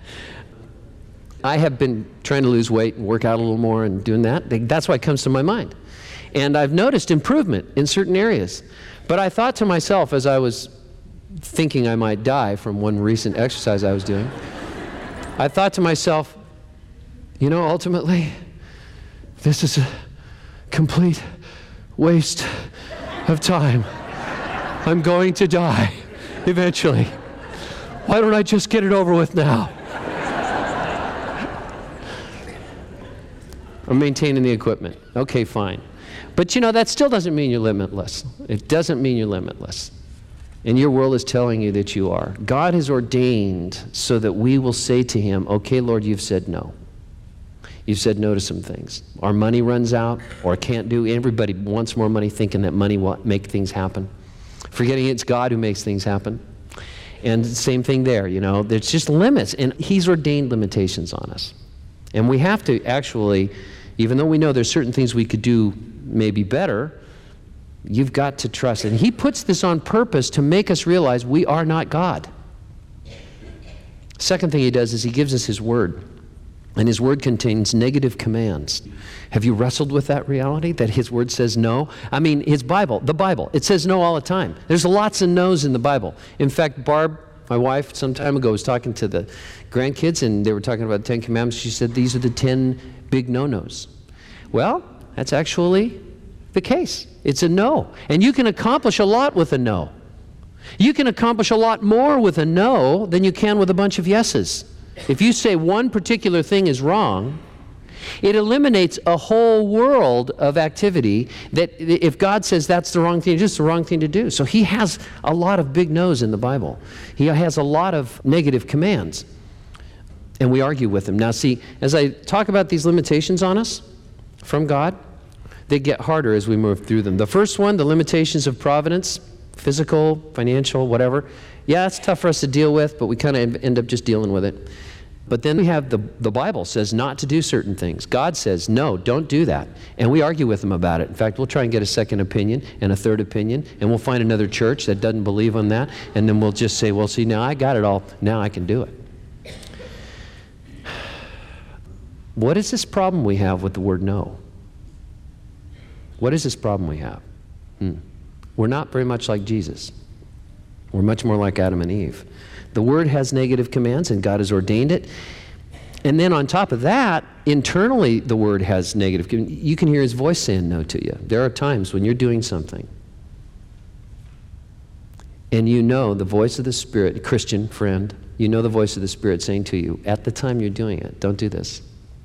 [SPEAKER 1] I have been trying to lose weight and work out a little more and doing that. That's why it comes to my mind. And I've noticed improvement in certain areas. But I thought to myself as I was thinking I might die from one recent exercise I was doing, I thought to myself, you know, ultimately, this is a complete waste of time. I'm going to die eventually. Why don't I just get it over with now? I'm maintaining the equipment. Okay, fine. But you know, that still doesn't mean you're limitless. It doesn't mean you're limitless. And your world is telling you that you are. God has ordained so that we will say to him, okay, Lord, you've said no. You've said no to some things. Our money runs out or can't do. Everybody wants more money thinking that money will make things happen. Forgetting it's God who makes things happen. And same thing there, you know. There's just limits. And he's ordained limitations on us. And we have to actually, even though we know there's certain things we could do maybe better, you've got to trust. And he puts this on purpose to make us realize we are not God. Second thing he does is he gives us his word. And his word contains negative commands. Have you wrestled with that reality, that his word says no? I mean, his Bible, the Bible, it says no all the time. There's lots of no's in the Bible. In fact, Barb, my wife, some time ago was talking to the grandkids, and they were talking about the Ten Commandments. She said, these are the ten big no-nos. Well, that's actually the case. It's a no. And you can accomplish a lot with a no. You can accomplish a lot more with a no than you can with a bunch of yeses. If you say one particular thing is wrong, it eliminates a whole world of activity that if God says that's the wrong thing, it's just the wrong thing to do. So he has a lot of big no's in the Bible. He has a lot of negative commands. And we argue with him. Now see, as I talk about these limitations on us from God, they get harder as we move through them. The first one, the limitations of providence, physical, financial, whatever. Yeah, it's tough for us to deal with, but we kind of end up just dealing with it. But then we have the, the Bible says not to do certain things. God says, no, don't do that. And we argue with him about it. In fact, we'll try and get a second opinion and a third opinion, and we'll find another church that doesn't believe on that, and then we'll just say, well, see, now I got it all. Now I can do it. What is this problem we have with the word no? What is this problem we have? Hmm. We're not very much like Jesus. We're much more like Adam and Eve. The word has negative commands, and God has ordained it. And then on top of that, internally the Word has negative. You can hear His voice saying no to you. There are times when you're doing something and you know the voice of the Spirit, Christian friend, you know the voice of the Spirit saying to you, at the time you're doing it, don't do this.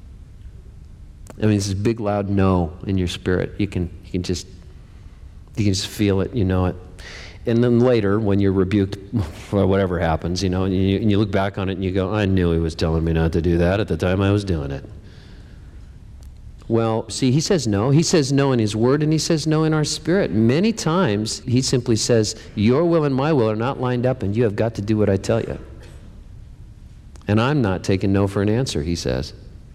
[SPEAKER 1] I mean, it's this big, loud no in your spirit. You can, you can just, you can just feel it, you know it. And then later, when you're rebuked or whatever happens, you know, and you, and you look back on it and you go, I knew He was telling me not to do that at the time I was doing it. Well, see, He says no. He says no in His Word, and He says no in our spirit. Many times, He simply says, your will and my will are not lined up, and you have got to do what I tell you. And I'm not taking no for an answer, He says.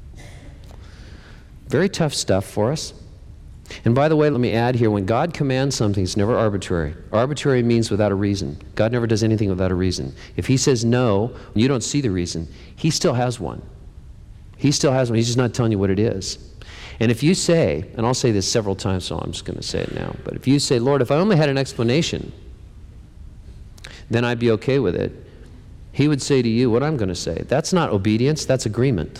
[SPEAKER 1] Very tough stuff for us. And by the way, let me add here, when God commands something, it's never arbitrary. Arbitrary means without a reason. God never does anything without a reason. If He says no, and you don't see the reason, He still has one. He still has one. He's just not telling you what it is. And if you say, and I'll say this several times, so I'm just going to say it now, but if you say, Lord, if I only had an explanation, then I'd be okay with it. He would say to you what I'm going to say. That's not obedience, that's agreement.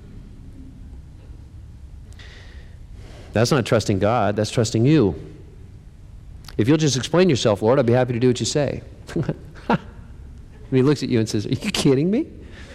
[SPEAKER 1] That's not trusting God, that's trusting you. If you'll just explain yourself, Lord, I'd be happy to do what you say. And He looks at you and says, are you kidding me?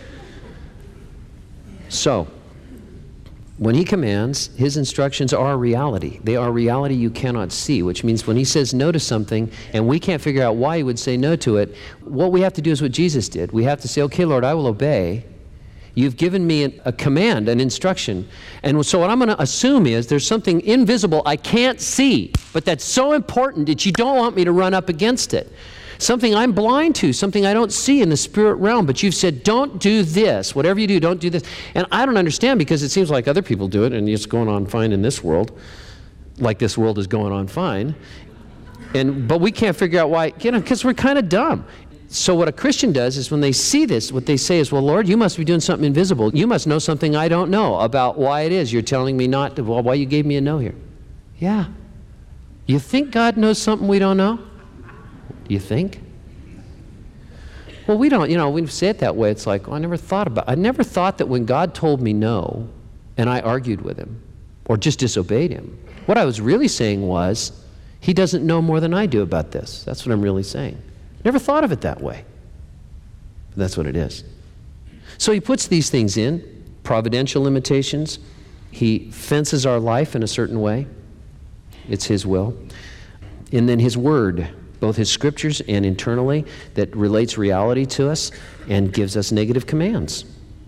[SPEAKER 1] So, when He commands, His instructions are reality. They are reality you cannot see, which means when He says no to something and we can't figure out why He would say no to it, what we have to do is what Jesus did. We have to say, okay, Lord, I will obey. You've given me a, a command, an instruction. And so what I'm going to assume is there's something invisible I can't see, but that's so important that you don't want me to run up against it. Something I'm blind to, something I don't see in the spirit realm, but you've said, don't do this. Whatever you do, don't do this. And I don't understand because it seems like other people do it and it's going on fine in this world, like this world is going on fine. And but we can't figure out why, you know, because we're kind of dumb. So what a Christian does is when they see this, what they say is, well, Lord, you must be doing something invisible. You must know something I don't know about why it is you're telling me not to, well, why you gave me a no here. Yeah. You think God knows something we don't know? Do you think? Well, we don't, you know, we say it that way. It's like, oh, I never thought about it. I never thought that when God told me no, and I argued with Him, or just disobeyed Him, what I was really saying was, He doesn't know more than I do about this. That's what I'm really saying. Never thought of it that way. But that's what it is. So He puts these things in, providential limitations. He fences our life in a certain way. It's His will. And then His Word, both His Scriptures and internally, that relates reality to us and gives us negative commands.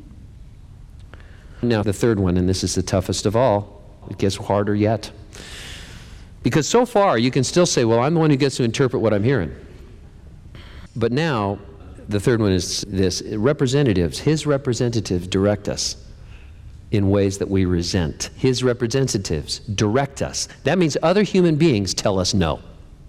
[SPEAKER 1] Now the third one, and this is the toughest of all, it gets harder yet. Because so far you can still say, well, I'm the one who gets to interpret what I'm hearing. But now, the third one is this. Representatives, His representatives direct us in ways that we resent. His representatives direct us. That means other human beings tell us no.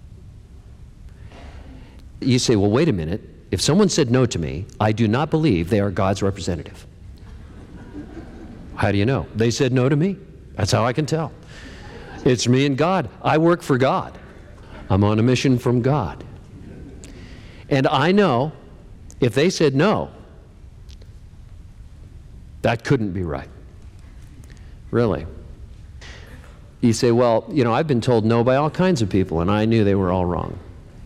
[SPEAKER 1] You say, well, wait a minute. If someone said no to me, I do not believe they are God's representative. How do you know? They said no to me. That's how I can tell. It's me and God. I work for God. I'm on a mission from God. And I know if they said no, that couldn't be right. Really. You say, well, you know, I've been told no by all kinds of people, and I knew they were all wrong.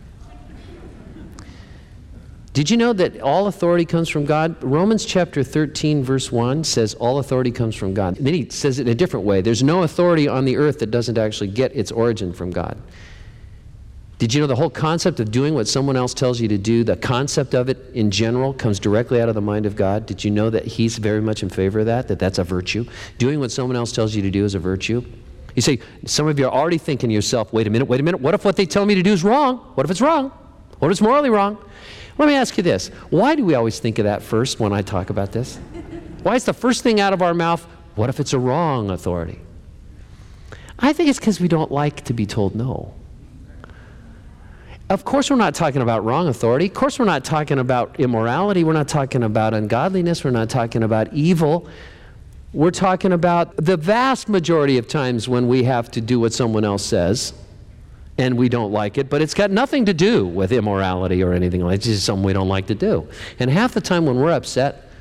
[SPEAKER 1] Did you know that all authority comes from God? Romans chapter thirteen, verse one says all authority comes from God. And then he says it in a different way. There's no authority on the earth that doesn't actually get its origin from God. Did you know the whole concept of doing what someone else tells you to do, the concept of it in general comes directly out of the mind of God? Did you know that He's very much in favor of that, that that's a virtue? Doing what someone else tells you to do is a virtue. You say, some of you are already thinking to yourself, wait a minute, wait a minute, what if what they tell me to do is wrong? What if it's wrong? What if it's morally wrong? Let me ask you this. Why do we always think of that first when I talk about this? Why is the first thing out of our mouth, what if it's a wrong authority? I think it's because we don't like to be told no. Of course we're not talking about wrong authority. Of course we're not talking about immorality. We're not talking about ungodliness. We're not talking about evil. We're talking about the vast majority of times when we have to do what someone else says and we don't like it, but it's got nothing to do with immorality or anything like that. It's just something we don't like to do. And half the time when we're upset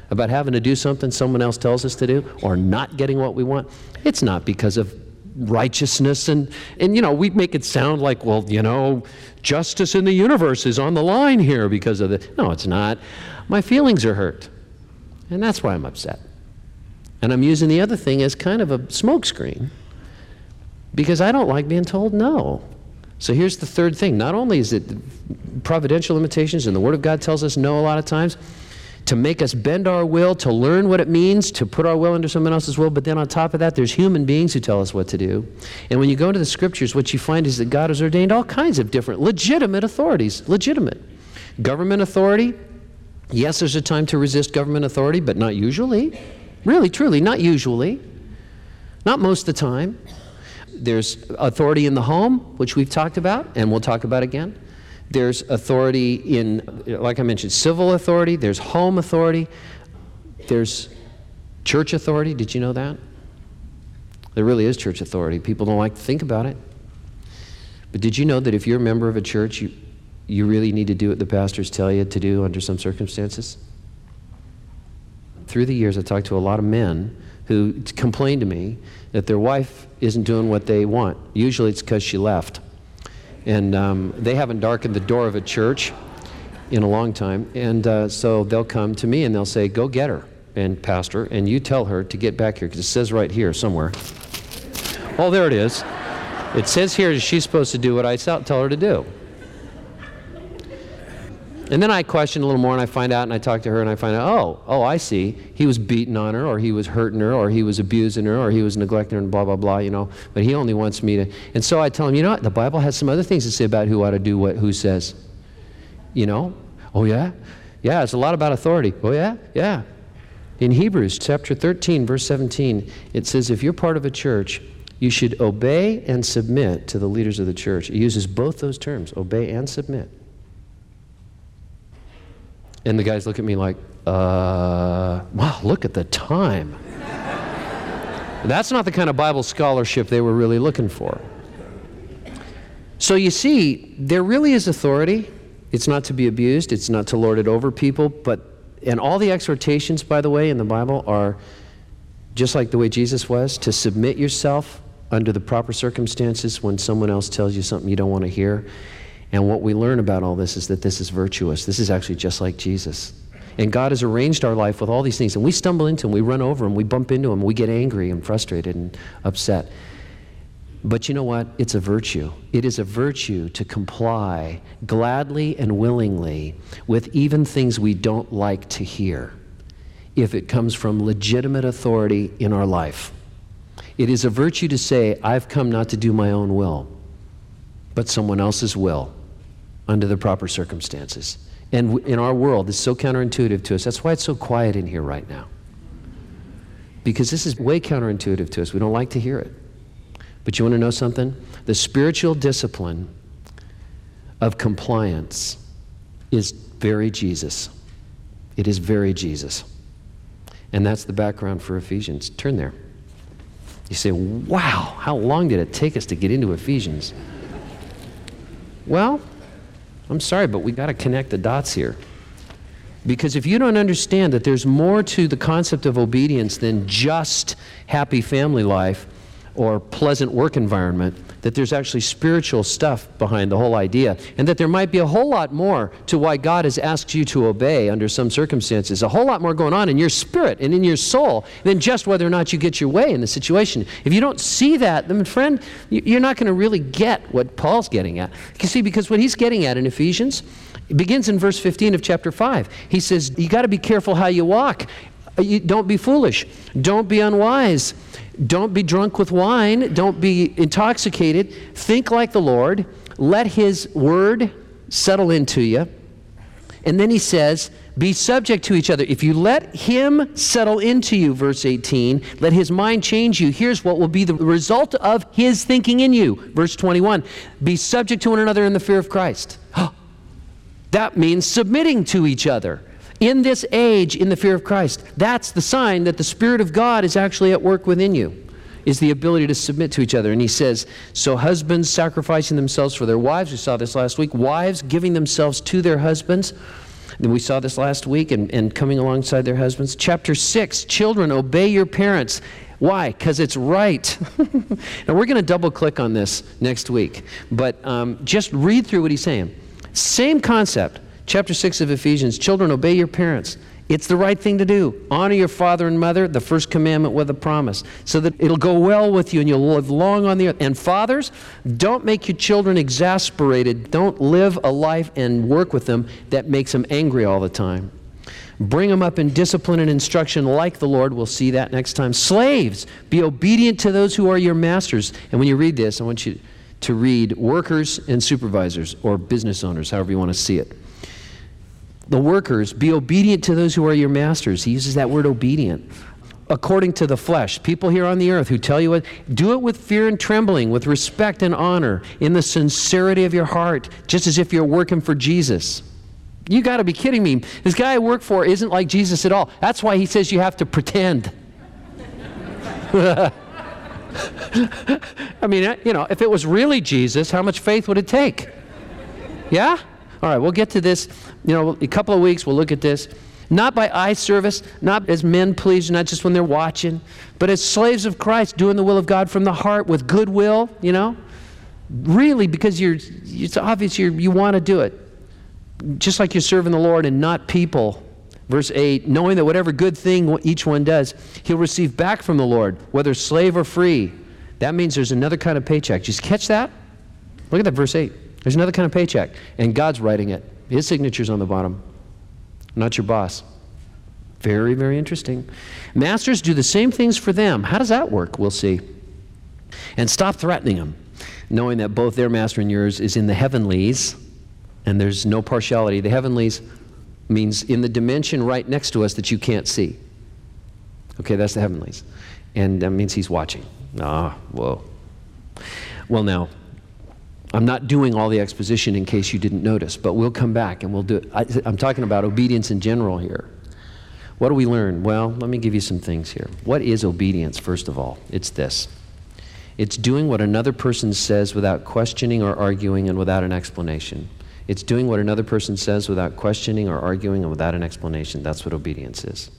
[SPEAKER 1] about having to do something someone else tells us to do or not getting what we want, it's not because of righteousness. And, and you know, we make it sound like, well, you know, justice in the universe is on the line here because of the... No, it's not. My feelings are hurt. And that's why I'm upset. And I'm using the other thing as kind of a smokescreen because I don't like being told no. So here's the third thing. Not only is it providential limitations, and the Word of God tells us no a lot of times, to make us bend our will, to learn what it means, to put our will under someone else's will, but then on top of that, there's human beings who tell us what to do. And when you go into the Scriptures, what you find is that God has ordained all kinds of different legitimate authorities. Legitimate. Government authority. Yes, there's a time to resist government authority, but not usually. Really, truly, not usually. Not most of the time. There's authority in the home, which we've talked about, and we'll talk about again. There's authority in, like I mentioned, civil authority. There's home authority. There's church authority. Did you know that? There really is church authority. People don't like to think about it. But did you know that if you're a member of a church, you, you really need to do what the pastors tell you to do under some circumstances? Through the years, I've talked to a lot of men who complain to me that their wife isn't doing what they want. Usually it's because she left. And um, they haven't darkened the door of a church in a long time. And uh, so they'll come to me and they'll say, go get her, and pastor, and you tell her to get back here, because it says right here somewhere. Oh, there it is. It says here that she's supposed to do what I tell her to do. And then I question a little more, and I find out, and I talk to her, and I find out, oh, oh, I see. He was beating on her, or he was hurting her, or he was abusing her, or he was neglecting her, and blah, blah, blah, you know. But he only wants me to. And so I tell him, you know what? The Bible has some other things to say about who ought to do what who says. You know? Oh, yeah? Yeah, it's a lot about authority. Oh, yeah? Yeah. In Hebrews chapter thirteen, verse seventeen, it says, if you're part of a church, you should obey and submit to the leaders of the church. It uses both those terms, obey and submit. And the guys look at me like, uh, wow, look at the time. That's not the kind of Bible scholarship they were really looking for. So you see, there really is authority. It's not to be abused. It's not to lord it over people. But, and all the exhortations, by the way, in the Bible are just like the way Jesus was, to submit yourself under the proper circumstances when someone else tells you something you don't want to hear. And what we learn about all this is that this is virtuous. This is actually just like Jesus. And God has arranged our life with all these things. And we stumble into them, we run over them, we bump into them, we get angry and frustrated and upset. But you know what? It's a virtue. It is a virtue to comply gladly and willingly with even things we don't like to hear, if it comes from legitimate authority in our life. It is a virtue to say, I've come not to do my own will, but someone else's will, under the proper circumstances. And in our world, it's so counterintuitive to us. That's why it's so quiet in here right now. Because this is way counterintuitive to us. We don't like to hear it. But you want to know something? The spiritual discipline of compliance is very Jesus. It is very Jesus. And that's the background for Ephesians. Turn there. You say, wow, how long did it take us to get into Ephesians? Well, I'm sorry, but we got to connect the dots here. Because if you don't understand that there's more to the concept of obedience than just happy family life or pleasant work environment, that there's actually spiritual stuff behind the whole idea, and that there might be a whole lot more to why God has asked you to obey under some circumstances, a whole lot more going on in your spirit and in your soul than just whether or not you get your way in the situation. If you don't see that, then friend, you're not going to really get what Paul's getting at. You see, because what he's getting at in Ephesians, it begins in verse fifteen of chapter five. He says, you got to be careful how you walk. You, don't be foolish. Don't be unwise. Don't be drunk with wine. Don't be intoxicated. Think like the Lord. Let His word settle into you. And then he says, be subject to each other. If you let Him settle into you, verse eighteen, let His mind change you, here's what will be the result of His thinking in you. Verse twenty-one, be subject to one another in the fear of Christ. That means submitting to each other. In this age, in the fear of Christ, that's the sign that the Spirit of God is actually at work within you, is the ability to submit to each other. And he says, so husbands sacrificing themselves for their wives, we saw this last week, wives giving themselves to their husbands. Then we saw this last week, and, and coming alongside their husbands. Chapter six, children, obey your parents. Why? Because it's right. Now, we're going to double click on this next week, but um, just read through what he's saying. Same concept. Chapter six of Ephesians, children, obey your parents. It's the right thing to do. Honor your father and mother, the first commandment with a promise, so that it'll go well with you and you'll live long on the earth. And fathers, don't make your children exasperated. Don't live a life and work with them that makes them angry all the time. Bring them up in discipline and instruction like the Lord. We'll see that next time. Slaves, be obedient to those who are your masters. And when you read this, I want you to read workers and supervisors, or business owners, however you want to see it. The workers, be obedient to those who are your masters. He uses that word obedient. According to the flesh. People here on the earth who tell you what, do it with fear and trembling, with respect and honor, in the sincerity of your heart, just as if you're working for Jesus. You got to be kidding me. This guy I work for isn't like Jesus at all. That's why he says you have to pretend. I mean, you know, if it was really Jesus, how much faith would it take? Yeah? All right, we'll get to this. You know, a couple of weeks, we'll look at this. Not by eye service, not as men pleasers, not just when they're watching, but as slaves of Christ, doing the will of God from the heart with goodwill, you know? Really, because you're, it's obvious you're, you want to do it. Just like you're serving the Lord and not people. Verse eight, knowing that whatever good thing each one does, he'll receive back from the Lord, whether slave or free. That means there's another kind of paycheck. Just catch that? Look at that, verse eight. There's another kind of paycheck, and God's writing it. His signature's on the bottom, not your boss. Very, very interesting. Masters, do the same things for them. How does that work? We'll see. And stop threatening them, knowing that both their master and yours is in the heavenlies, and there's no partiality. The heavenlies means in the dimension right next to us that you can't see. Okay, that's the heavenlies. And that means he's watching. Ah, whoa. Well, now, I'm not doing all the exposition in case you didn't notice, but we'll come back and we'll do it. I, I'm talking about obedience in general here. What do we learn? Well, let me give you some things here. What is obedience, first of all? It's this. It's doing what another person says without questioning or arguing and without an explanation. It's doing what another person says without questioning or arguing and without an explanation. That's what obedience is.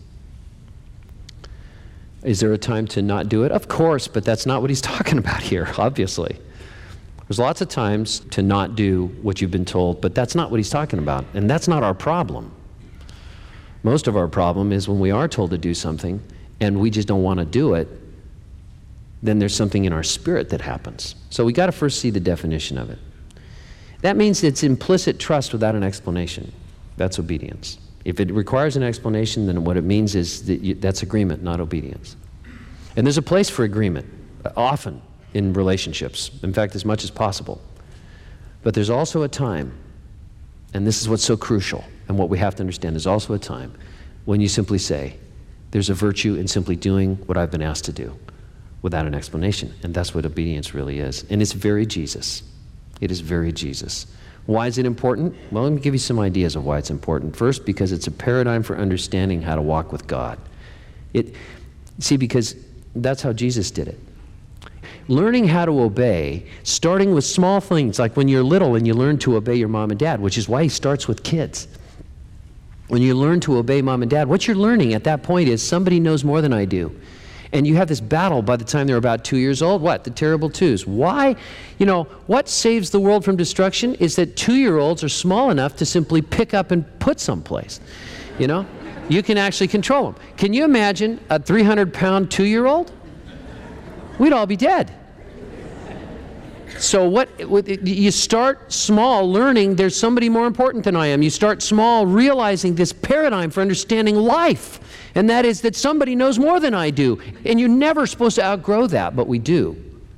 [SPEAKER 1] Is there a time to not do it? Of course, but that's not what he's talking about here, obviously. There's lots of times to not do what you've been told, but that's not what he's talking about, and that's not our problem. Most of our problem is when we are told to do something and we just don't want to do it, then there's something in our spirit that happens. So we got to first see the definition of it. That means it's implicit trust without an explanation. That's obedience. If it requires an explanation, then what it means is that you, that's agreement, not obedience. And there's a place for agreement, often in relationships. In fact, as much as possible. But there's also a time, and this is what's so crucial, and what we have to understand, there's also a time when you simply say, there's a virtue in simply doing what I've been asked to do without an explanation. And that's what obedience really is. And it's very Jesus. It is very Jesus. Why is it important? Well, let me give you some ideas of why it's important. First, because it's a paradigm for understanding how to walk with God. It, see, because that's how Jesus did it. Learning how to obey, starting with small things, like when you're little and you learn to obey your mom and dad, which is why he starts with kids. When you learn to obey mom and dad, what you're learning at that point is somebody knows more than I do. And you have this battle by the time they're about two years old. What? The terrible twos. Why? You know, what saves the world from destruction is that two-year-olds are small enough to simply pick up and put someplace. You know? You can actually control them. Can you imagine a three hundred pound two-year-old? We'd all be dead. So what, you start small learning there's somebody more important than I am. You start small realizing this paradigm for understanding life. And that is that somebody knows more than I do. And you're never supposed to outgrow that, but we do.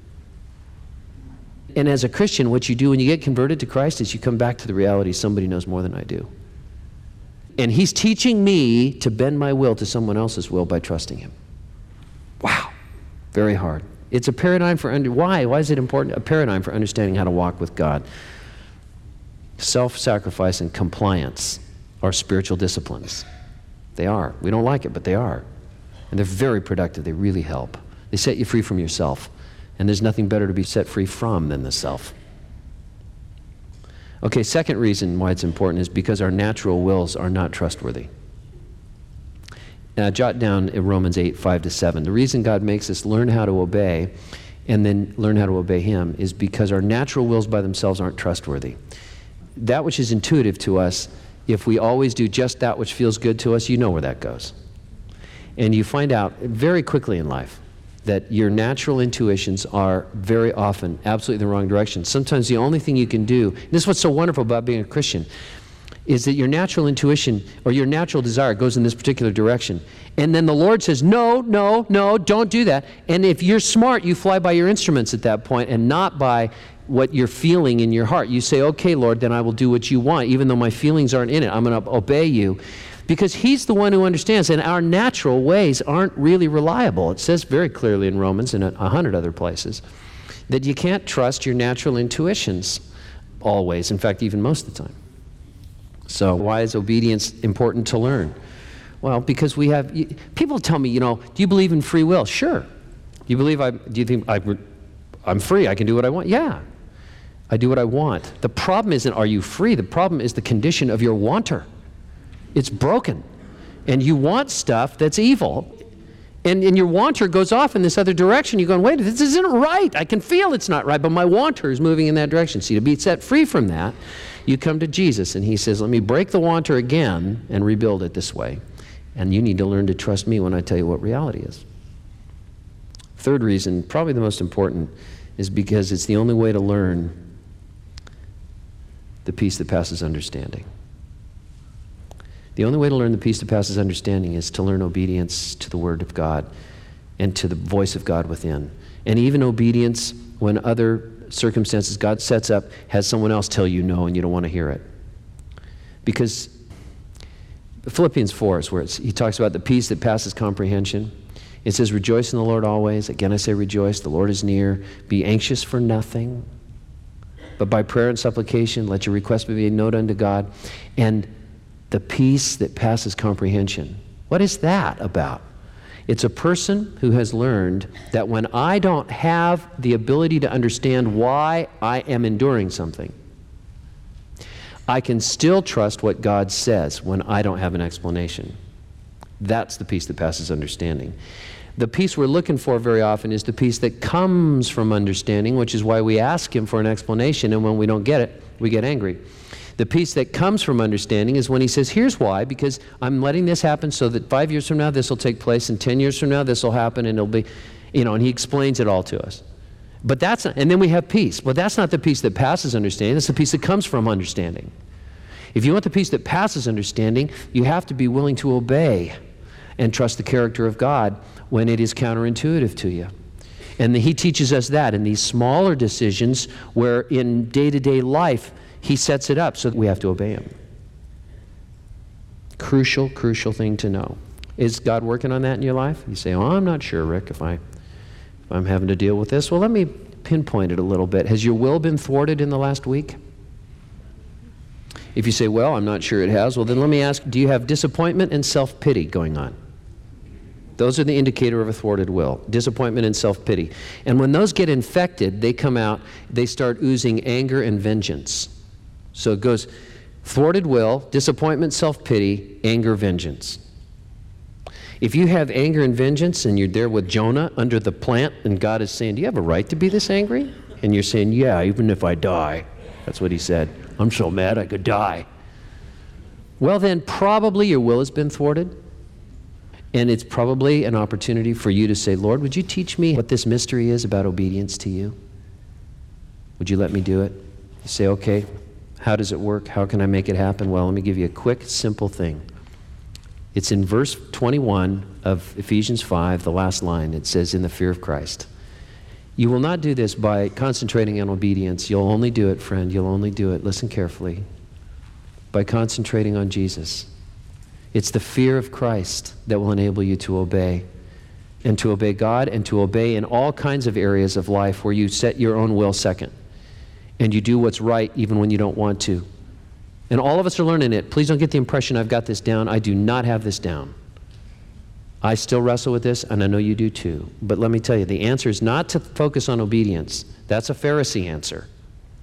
[SPEAKER 1] And as a Christian, what you do when you get converted to Christ is you come back to the reality somebody knows more than I do. And he's teaching me to bend my will to someone else's will by trusting him. Wow. Very hard. It's a paradigm for, under, why? Why is it important? A paradigm for understanding how to walk with God. Self-sacrifice and compliance are spiritual disciplines. They are. We don't like it, but they are. And they're very productive. They really help. They set you free from yourself. And there's nothing better to be set free from than the self. Okay, second reason why it's important is because our natural wills are not trustworthy. Now, jot down in Romans eight, five to seven. The reason God makes us learn how to obey and then learn how to obey Him is because our natural wills by themselves aren't trustworthy. That which is intuitive to us, if we always do just that which feels good to us, you know where that goes. And you find out very quickly in life that your natural intuitions are very often absolutely the wrong direction. Sometimes the only thing you can do, and this is what's so wonderful about being a Christian, is that your natural intuition or your natural desire goes in this particular direction. And then the Lord says, no, no, no, don't do that. And if you're smart, you fly by your instruments at that point and not by what you're feeling in your heart. You say, okay, Lord, then I will do what you want, even though my feelings aren't in it. I'm going to obey you. Because He's the one who understands, and our natural ways aren't really reliable. It says very clearly in Romans and a hundred other places that you can't trust your natural intuitions always, in fact, even most of the time. So why is obedience important to learn? Well, because we have, people tell me, you know, do you believe in free will? Sure. Do you believe I, do you think I, I'm free, I can do what I want? Yeah, I do what I want. The problem isn't are you free, the problem is the condition of your wanter. It's broken. And you want stuff that's evil. And, and your wanter goes off in this other direction. You're going, wait, this isn't right. I can feel it's not right, but my wanter is moving in that direction. See, to be set free from that, you come to Jesus and He says, let me break the wanter again and rebuild it this way. And you need to learn to trust me when I tell you what reality is. Third reason, probably the most important, is because it's the only way to learn the peace that passes understanding. The only way to learn the peace that passes understanding is to learn obedience to the Word of God and to the voice of God within. And even obedience when other circumstances God sets up has someone else tell you no and you don't want to hear it. Because Philippians four is where it's, he talks about the peace that passes comprehension. It says, rejoice in the Lord always. Again, I say rejoice. The Lord is near. Be anxious for nothing, but by prayer and supplication, let your requests be made known unto God. And the peace that passes comprehension. What is that about? It's a person who has learned that when I don't have the ability to understand why I am enduring something, I can still trust what God says when I don't have an explanation. That's the peace that passes understanding. The peace we're looking for very often is the peace that comes from understanding, which is why we ask Him for an explanation, and when we don't get it, we get angry. The peace that comes from understanding is when He says, here's why, because I'm letting this happen so that five years from now this will take place, and ten years from now this will happen, and it'll be, you know, and He explains it all to us. But that's not, and then we have peace. Well, that's not the peace that passes understanding, that's the peace that comes from understanding. If you want the peace that passes understanding, you have to be willing to obey and trust the character of God when it is counterintuitive to you. And the, He teaches us that in these smaller decisions where in day-to-day life, He sets it up so that we have to obey Him. Crucial, crucial thing to know. Is God working on that in your life? You say, oh, I'm not sure, Rick, if, I, if I'm having to deal with this. Well, let me pinpoint it a little bit. Has your will been thwarted in the last week? If you say, well, I'm not sure it has, well, then let me ask, do you have disappointment and self-pity going on? Those are the indicator of a thwarted will, disappointment and self-pity. And when those get infected, they come out, they start oozing anger and vengeance. So it goes thwarted will, disappointment, self-pity, anger, vengeance. If you have anger and vengeance and you're there with Jonah under the plant and God is saying, do you have a right to be this angry? And you're saying, yeah, even if I die. That's what he said. I'm so mad I could die. Well, then probably your will has been thwarted. And it's probably an opportunity for you to say, Lord, would you teach me what this mystery is about obedience to you? Would you let me do it? You say, okay, how does it work? How can I make it happen? Well, let me give you a quick, simple thing. It's in verse twenty-one of Ephesians five, the last line. It says, in the fear of Christ. You will not do this by concentrating on obedience. You'll only do it, friend. You'll only do it, listen carefully, by concentrating on Jesus. It's the fear of Christ that will enable you to obey, and to obey God, and to obey in all kinds of areas of life where you set your own will second, and you do what's right even when you don't want to. And all of us are learning it. Please don't get the impression I've got this down. I do not have this down. I still wrestle with this, and I know you do too. But let me tell you, the answer is not to focus on obedience. That's a Pharisee answer.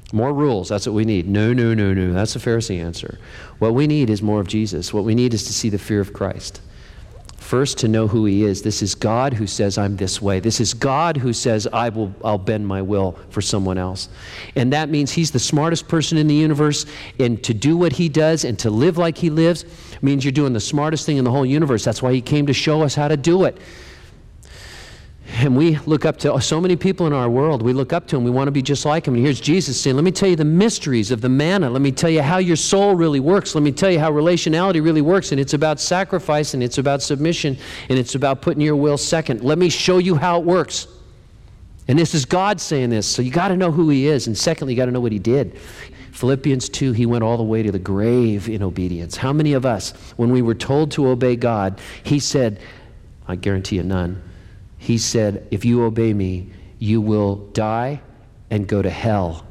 [SPEAKER 1] More rules, that's what we need. No, no, no, no. That's the Pharisee answer. What we need is more of Jesus. What we need is to see the fear of Christ. First, to know who he is. This is God who says, I'm this way. This is God who says, I will, I'll bend my will for someone else. And that means he's the smartest person in the universe, and to do what he does and to live like he lives means you're doing the smartest thing in the whole universe. That's why he came to show us how to do it. And we look up to so many people in our world. We look up to him. We want to be just like him. And here's Jesus saying, let me tell you the mysteries of the manna. Let me tell you how your soul really works. Let me tell you how relationality really works. And it's about sacrifice, and it's about submission, and it's about putting your will second. Let me show you how it works. And this is God saying this. So you got to know who he is. And secondly, you got to know what he did. Philippians two, he went all the way to the grave in obedience. How many of us, when we were told to obey God, he said, I guarantee you none. He said, if you obey me, you will die and go to hell.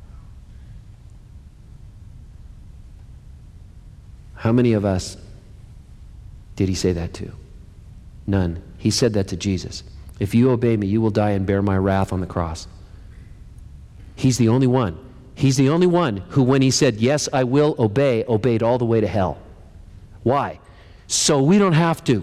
[SPEAKER 1] How many of us did he say that to? None. He said that to Jesus. If you obey me, you will die and bear my wrath on the cross. He's the only one. He's the only one who, when he said, yes, I will obey, obeyed all the way to hell. Why? So we don't have to.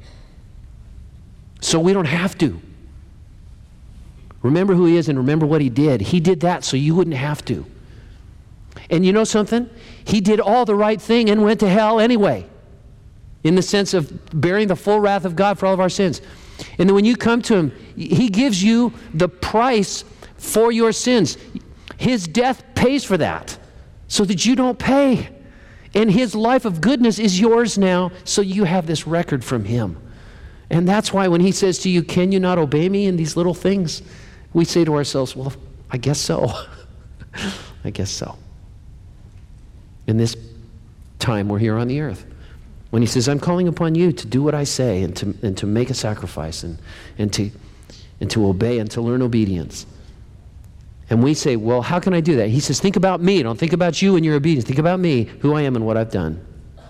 [SPEAKER 1] So we don't have to. Remember who he is and remember what he did. He did that so you wouldn't have to. And you know something? He did all the right thing and went to hell anyway, in the sense of bearing the full wrath of God for all of our sins. And then when you come to him, he gives you the price for your sins. His death pays for that so that you don't pay. And his life of goodness is yours now, so you have this record from him. And that's why when he says to you, can you not obey me in these little things? We say to ourselves, well, I guess so. I guess so. In this time we're here on the earth. When he says, I'm calling upon you to do what I say and to, and to make a sacrifice and, and, to, and to obey and to learn obedience. And we say, well, how can I do that? He says, think about me. Don't think about you and your obedience. Think about me, who I am and what I've done.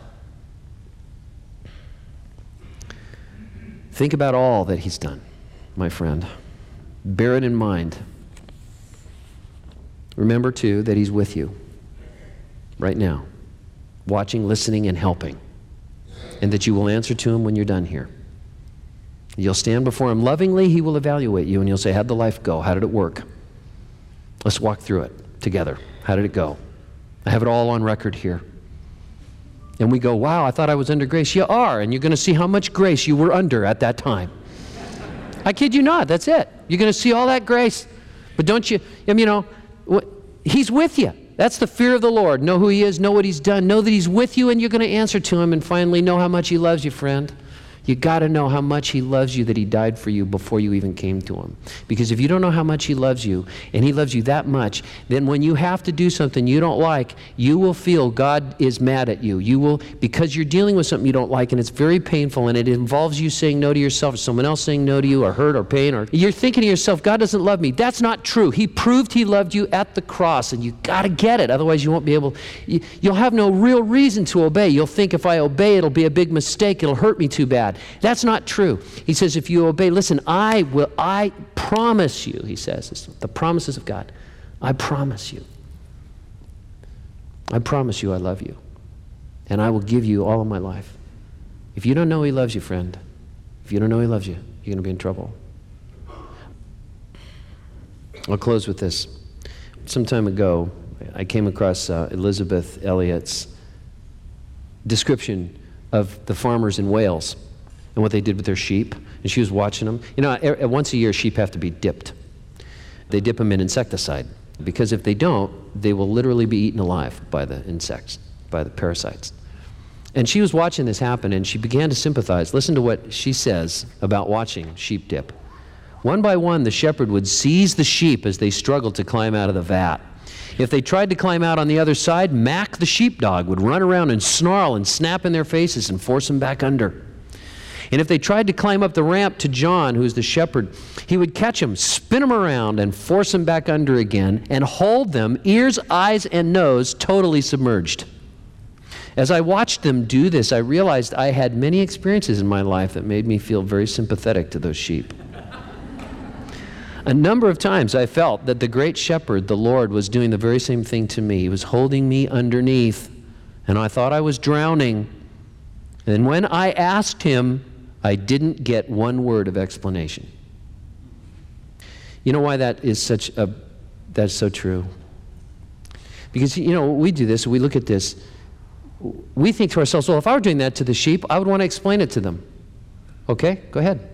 [SPEAKER 1] Think about all that he's done, my friend. Bear it in mind. Remember, too, that he's with you right now, watching, listening, and helping, and that you will answer to him when you're done here. You'll stand before him lovingly. He will evaluate you, and you'll say, how'd the life go? How did it work? Let's walk through it together. How did it go? I have it all on record here. And we go, wow, I thought I was under grace. You are, and you're going to see how much grace you were under at that time. I kid you not, that's it. You're going to see all that grace. But don't you, I mean, you know, he's with you. That's the fear of the Lord. Know who he is, know what he's done, know that he's with you, and you're going to answer to him, and finally know how much he loves you, friend. You got to know how much he loves you, that he died for you before you even came to him. Because if you don't know how much he loves you, and he loves you that much, then when you have to do something you don't like, you will feel God is mad at you. You will, because you're dealing with something you don't like, and it's very painful, and it involves you saying no to yourself, or someone else saying no to you, or hurt, or pain, or you're thinking to yourself, God doesn't love me. That's not true. He proved he loved you at the cross, and you got to get it. Otherwise you won't be able, you, you'll have no real reason to obey. You'll think if I obey, it'll be a big mistake. It'll hurt me too bad. That's not true. He says, if you obey, listen, I will, I promise you, he says, it's the promises of God. I promise you. I promise you I love you. And I will give you all of my life. If you don't know he loves you, friend, if you don't know he loves you, you're going to be in trouble. I'll close with this. Some time ago, I came across uh, Elizabeth Elliot's description of the farmers in Wales and what they did with their sheep. And she was watching them. You know, once a year, sheep have to be dipped. They dip them in insecticide, because if they don't, they will literally be eaten alive by the insects, by the parasites. And she was watching this happen, and she began to sympathize. Listen to what she says about watching sheep dip. One by one, the shepherd would seize the sheep as they struggled to climb out of the vat. If they tried to climb out on the other side, Mac the sheepdog would run around and snarl and snap in their faces and force them back under. And if they tried to climb up the ramp to John, who's the shepherd, he would catch them, spin them around, and force them back under again, and hold them, ears, eyes, and nose, totally submerged. As I watched them do this, I realized I had many experiences in my life that made me feel very sympathetic to those sheep. A number of times I felt that the great shepherd, the Lord, was doing the very same thing to me. He was holding me underneath, and I thought I was drowning. And when I asked him, I didn't get one word of explanation. You know why that is such a, that's so true? Because, you know, we do this, we look at this, we think to ourselves, well, if I were doing that to the sheep, I would want to explain it to them. Okay, go ahead.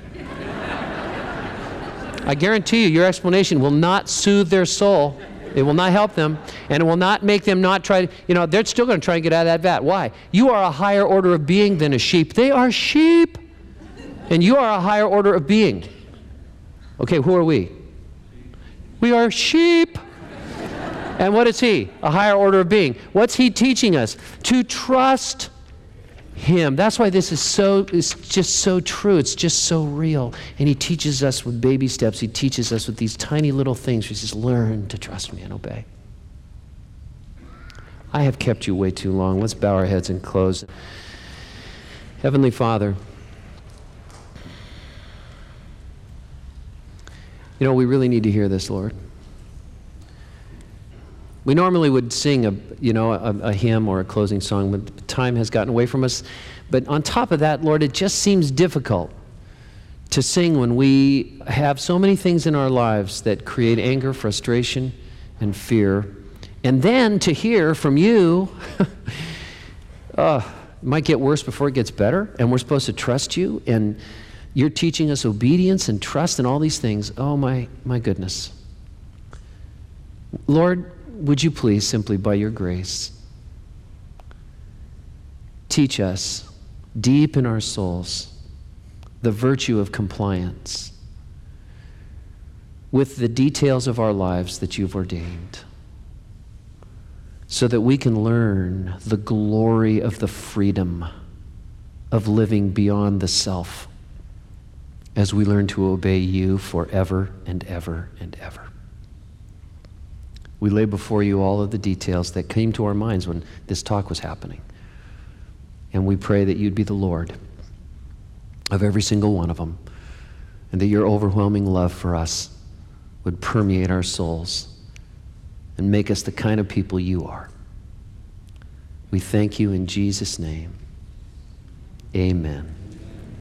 [SPEAKER 1] I guarantee you, your explanation will not soothe their soul. It will not help them, and it will not make them not try to, you know, they're still going to try and get out of that vat. Why? You are a higher order of being than a sheep. They are sheep, and you are a higher order of being. Okay, who are we? We are sheep. And what is he? A higher order of being. What's he teaching us? To trust him. That's why this is so, it's just so true. It's just so real. And he teaches us with baby steps. He teaches us with these tiny little things. He says, learn to trust me and obey. I have kept you way too long. Let's bow our heads and close. Heavenly Father, you know, we really need to hear this, Lord. We normally would sing a, you know, a, a hymn or a closing song, but time has gotten away from us. But on top of that, Lord, it just seems difficult to sing when we have so many things in our lives that create anger, frustration, and fear. And then to hear from you, uh, it might get worse before it gets better, and we're supposed to trust you, and you're teaching us obedience and trust and all these things. Oh, my, my goodness. Lord, would you please, simply by your grace, teach us deep in our souls the virtue of compliance with the details of our lives that you've ordained, so that we can learn the glory of the freedom of living beyond the self as we learn to obey you forever and ever and ever. We lay before you all of the details that came to our minds when this talk was happening. And we pray that you'd be the Lord of every single one of them, and that your overwhelming love for us would permeate our souls and make us the kind of people you are. We thank you in Jesus' name. Amen.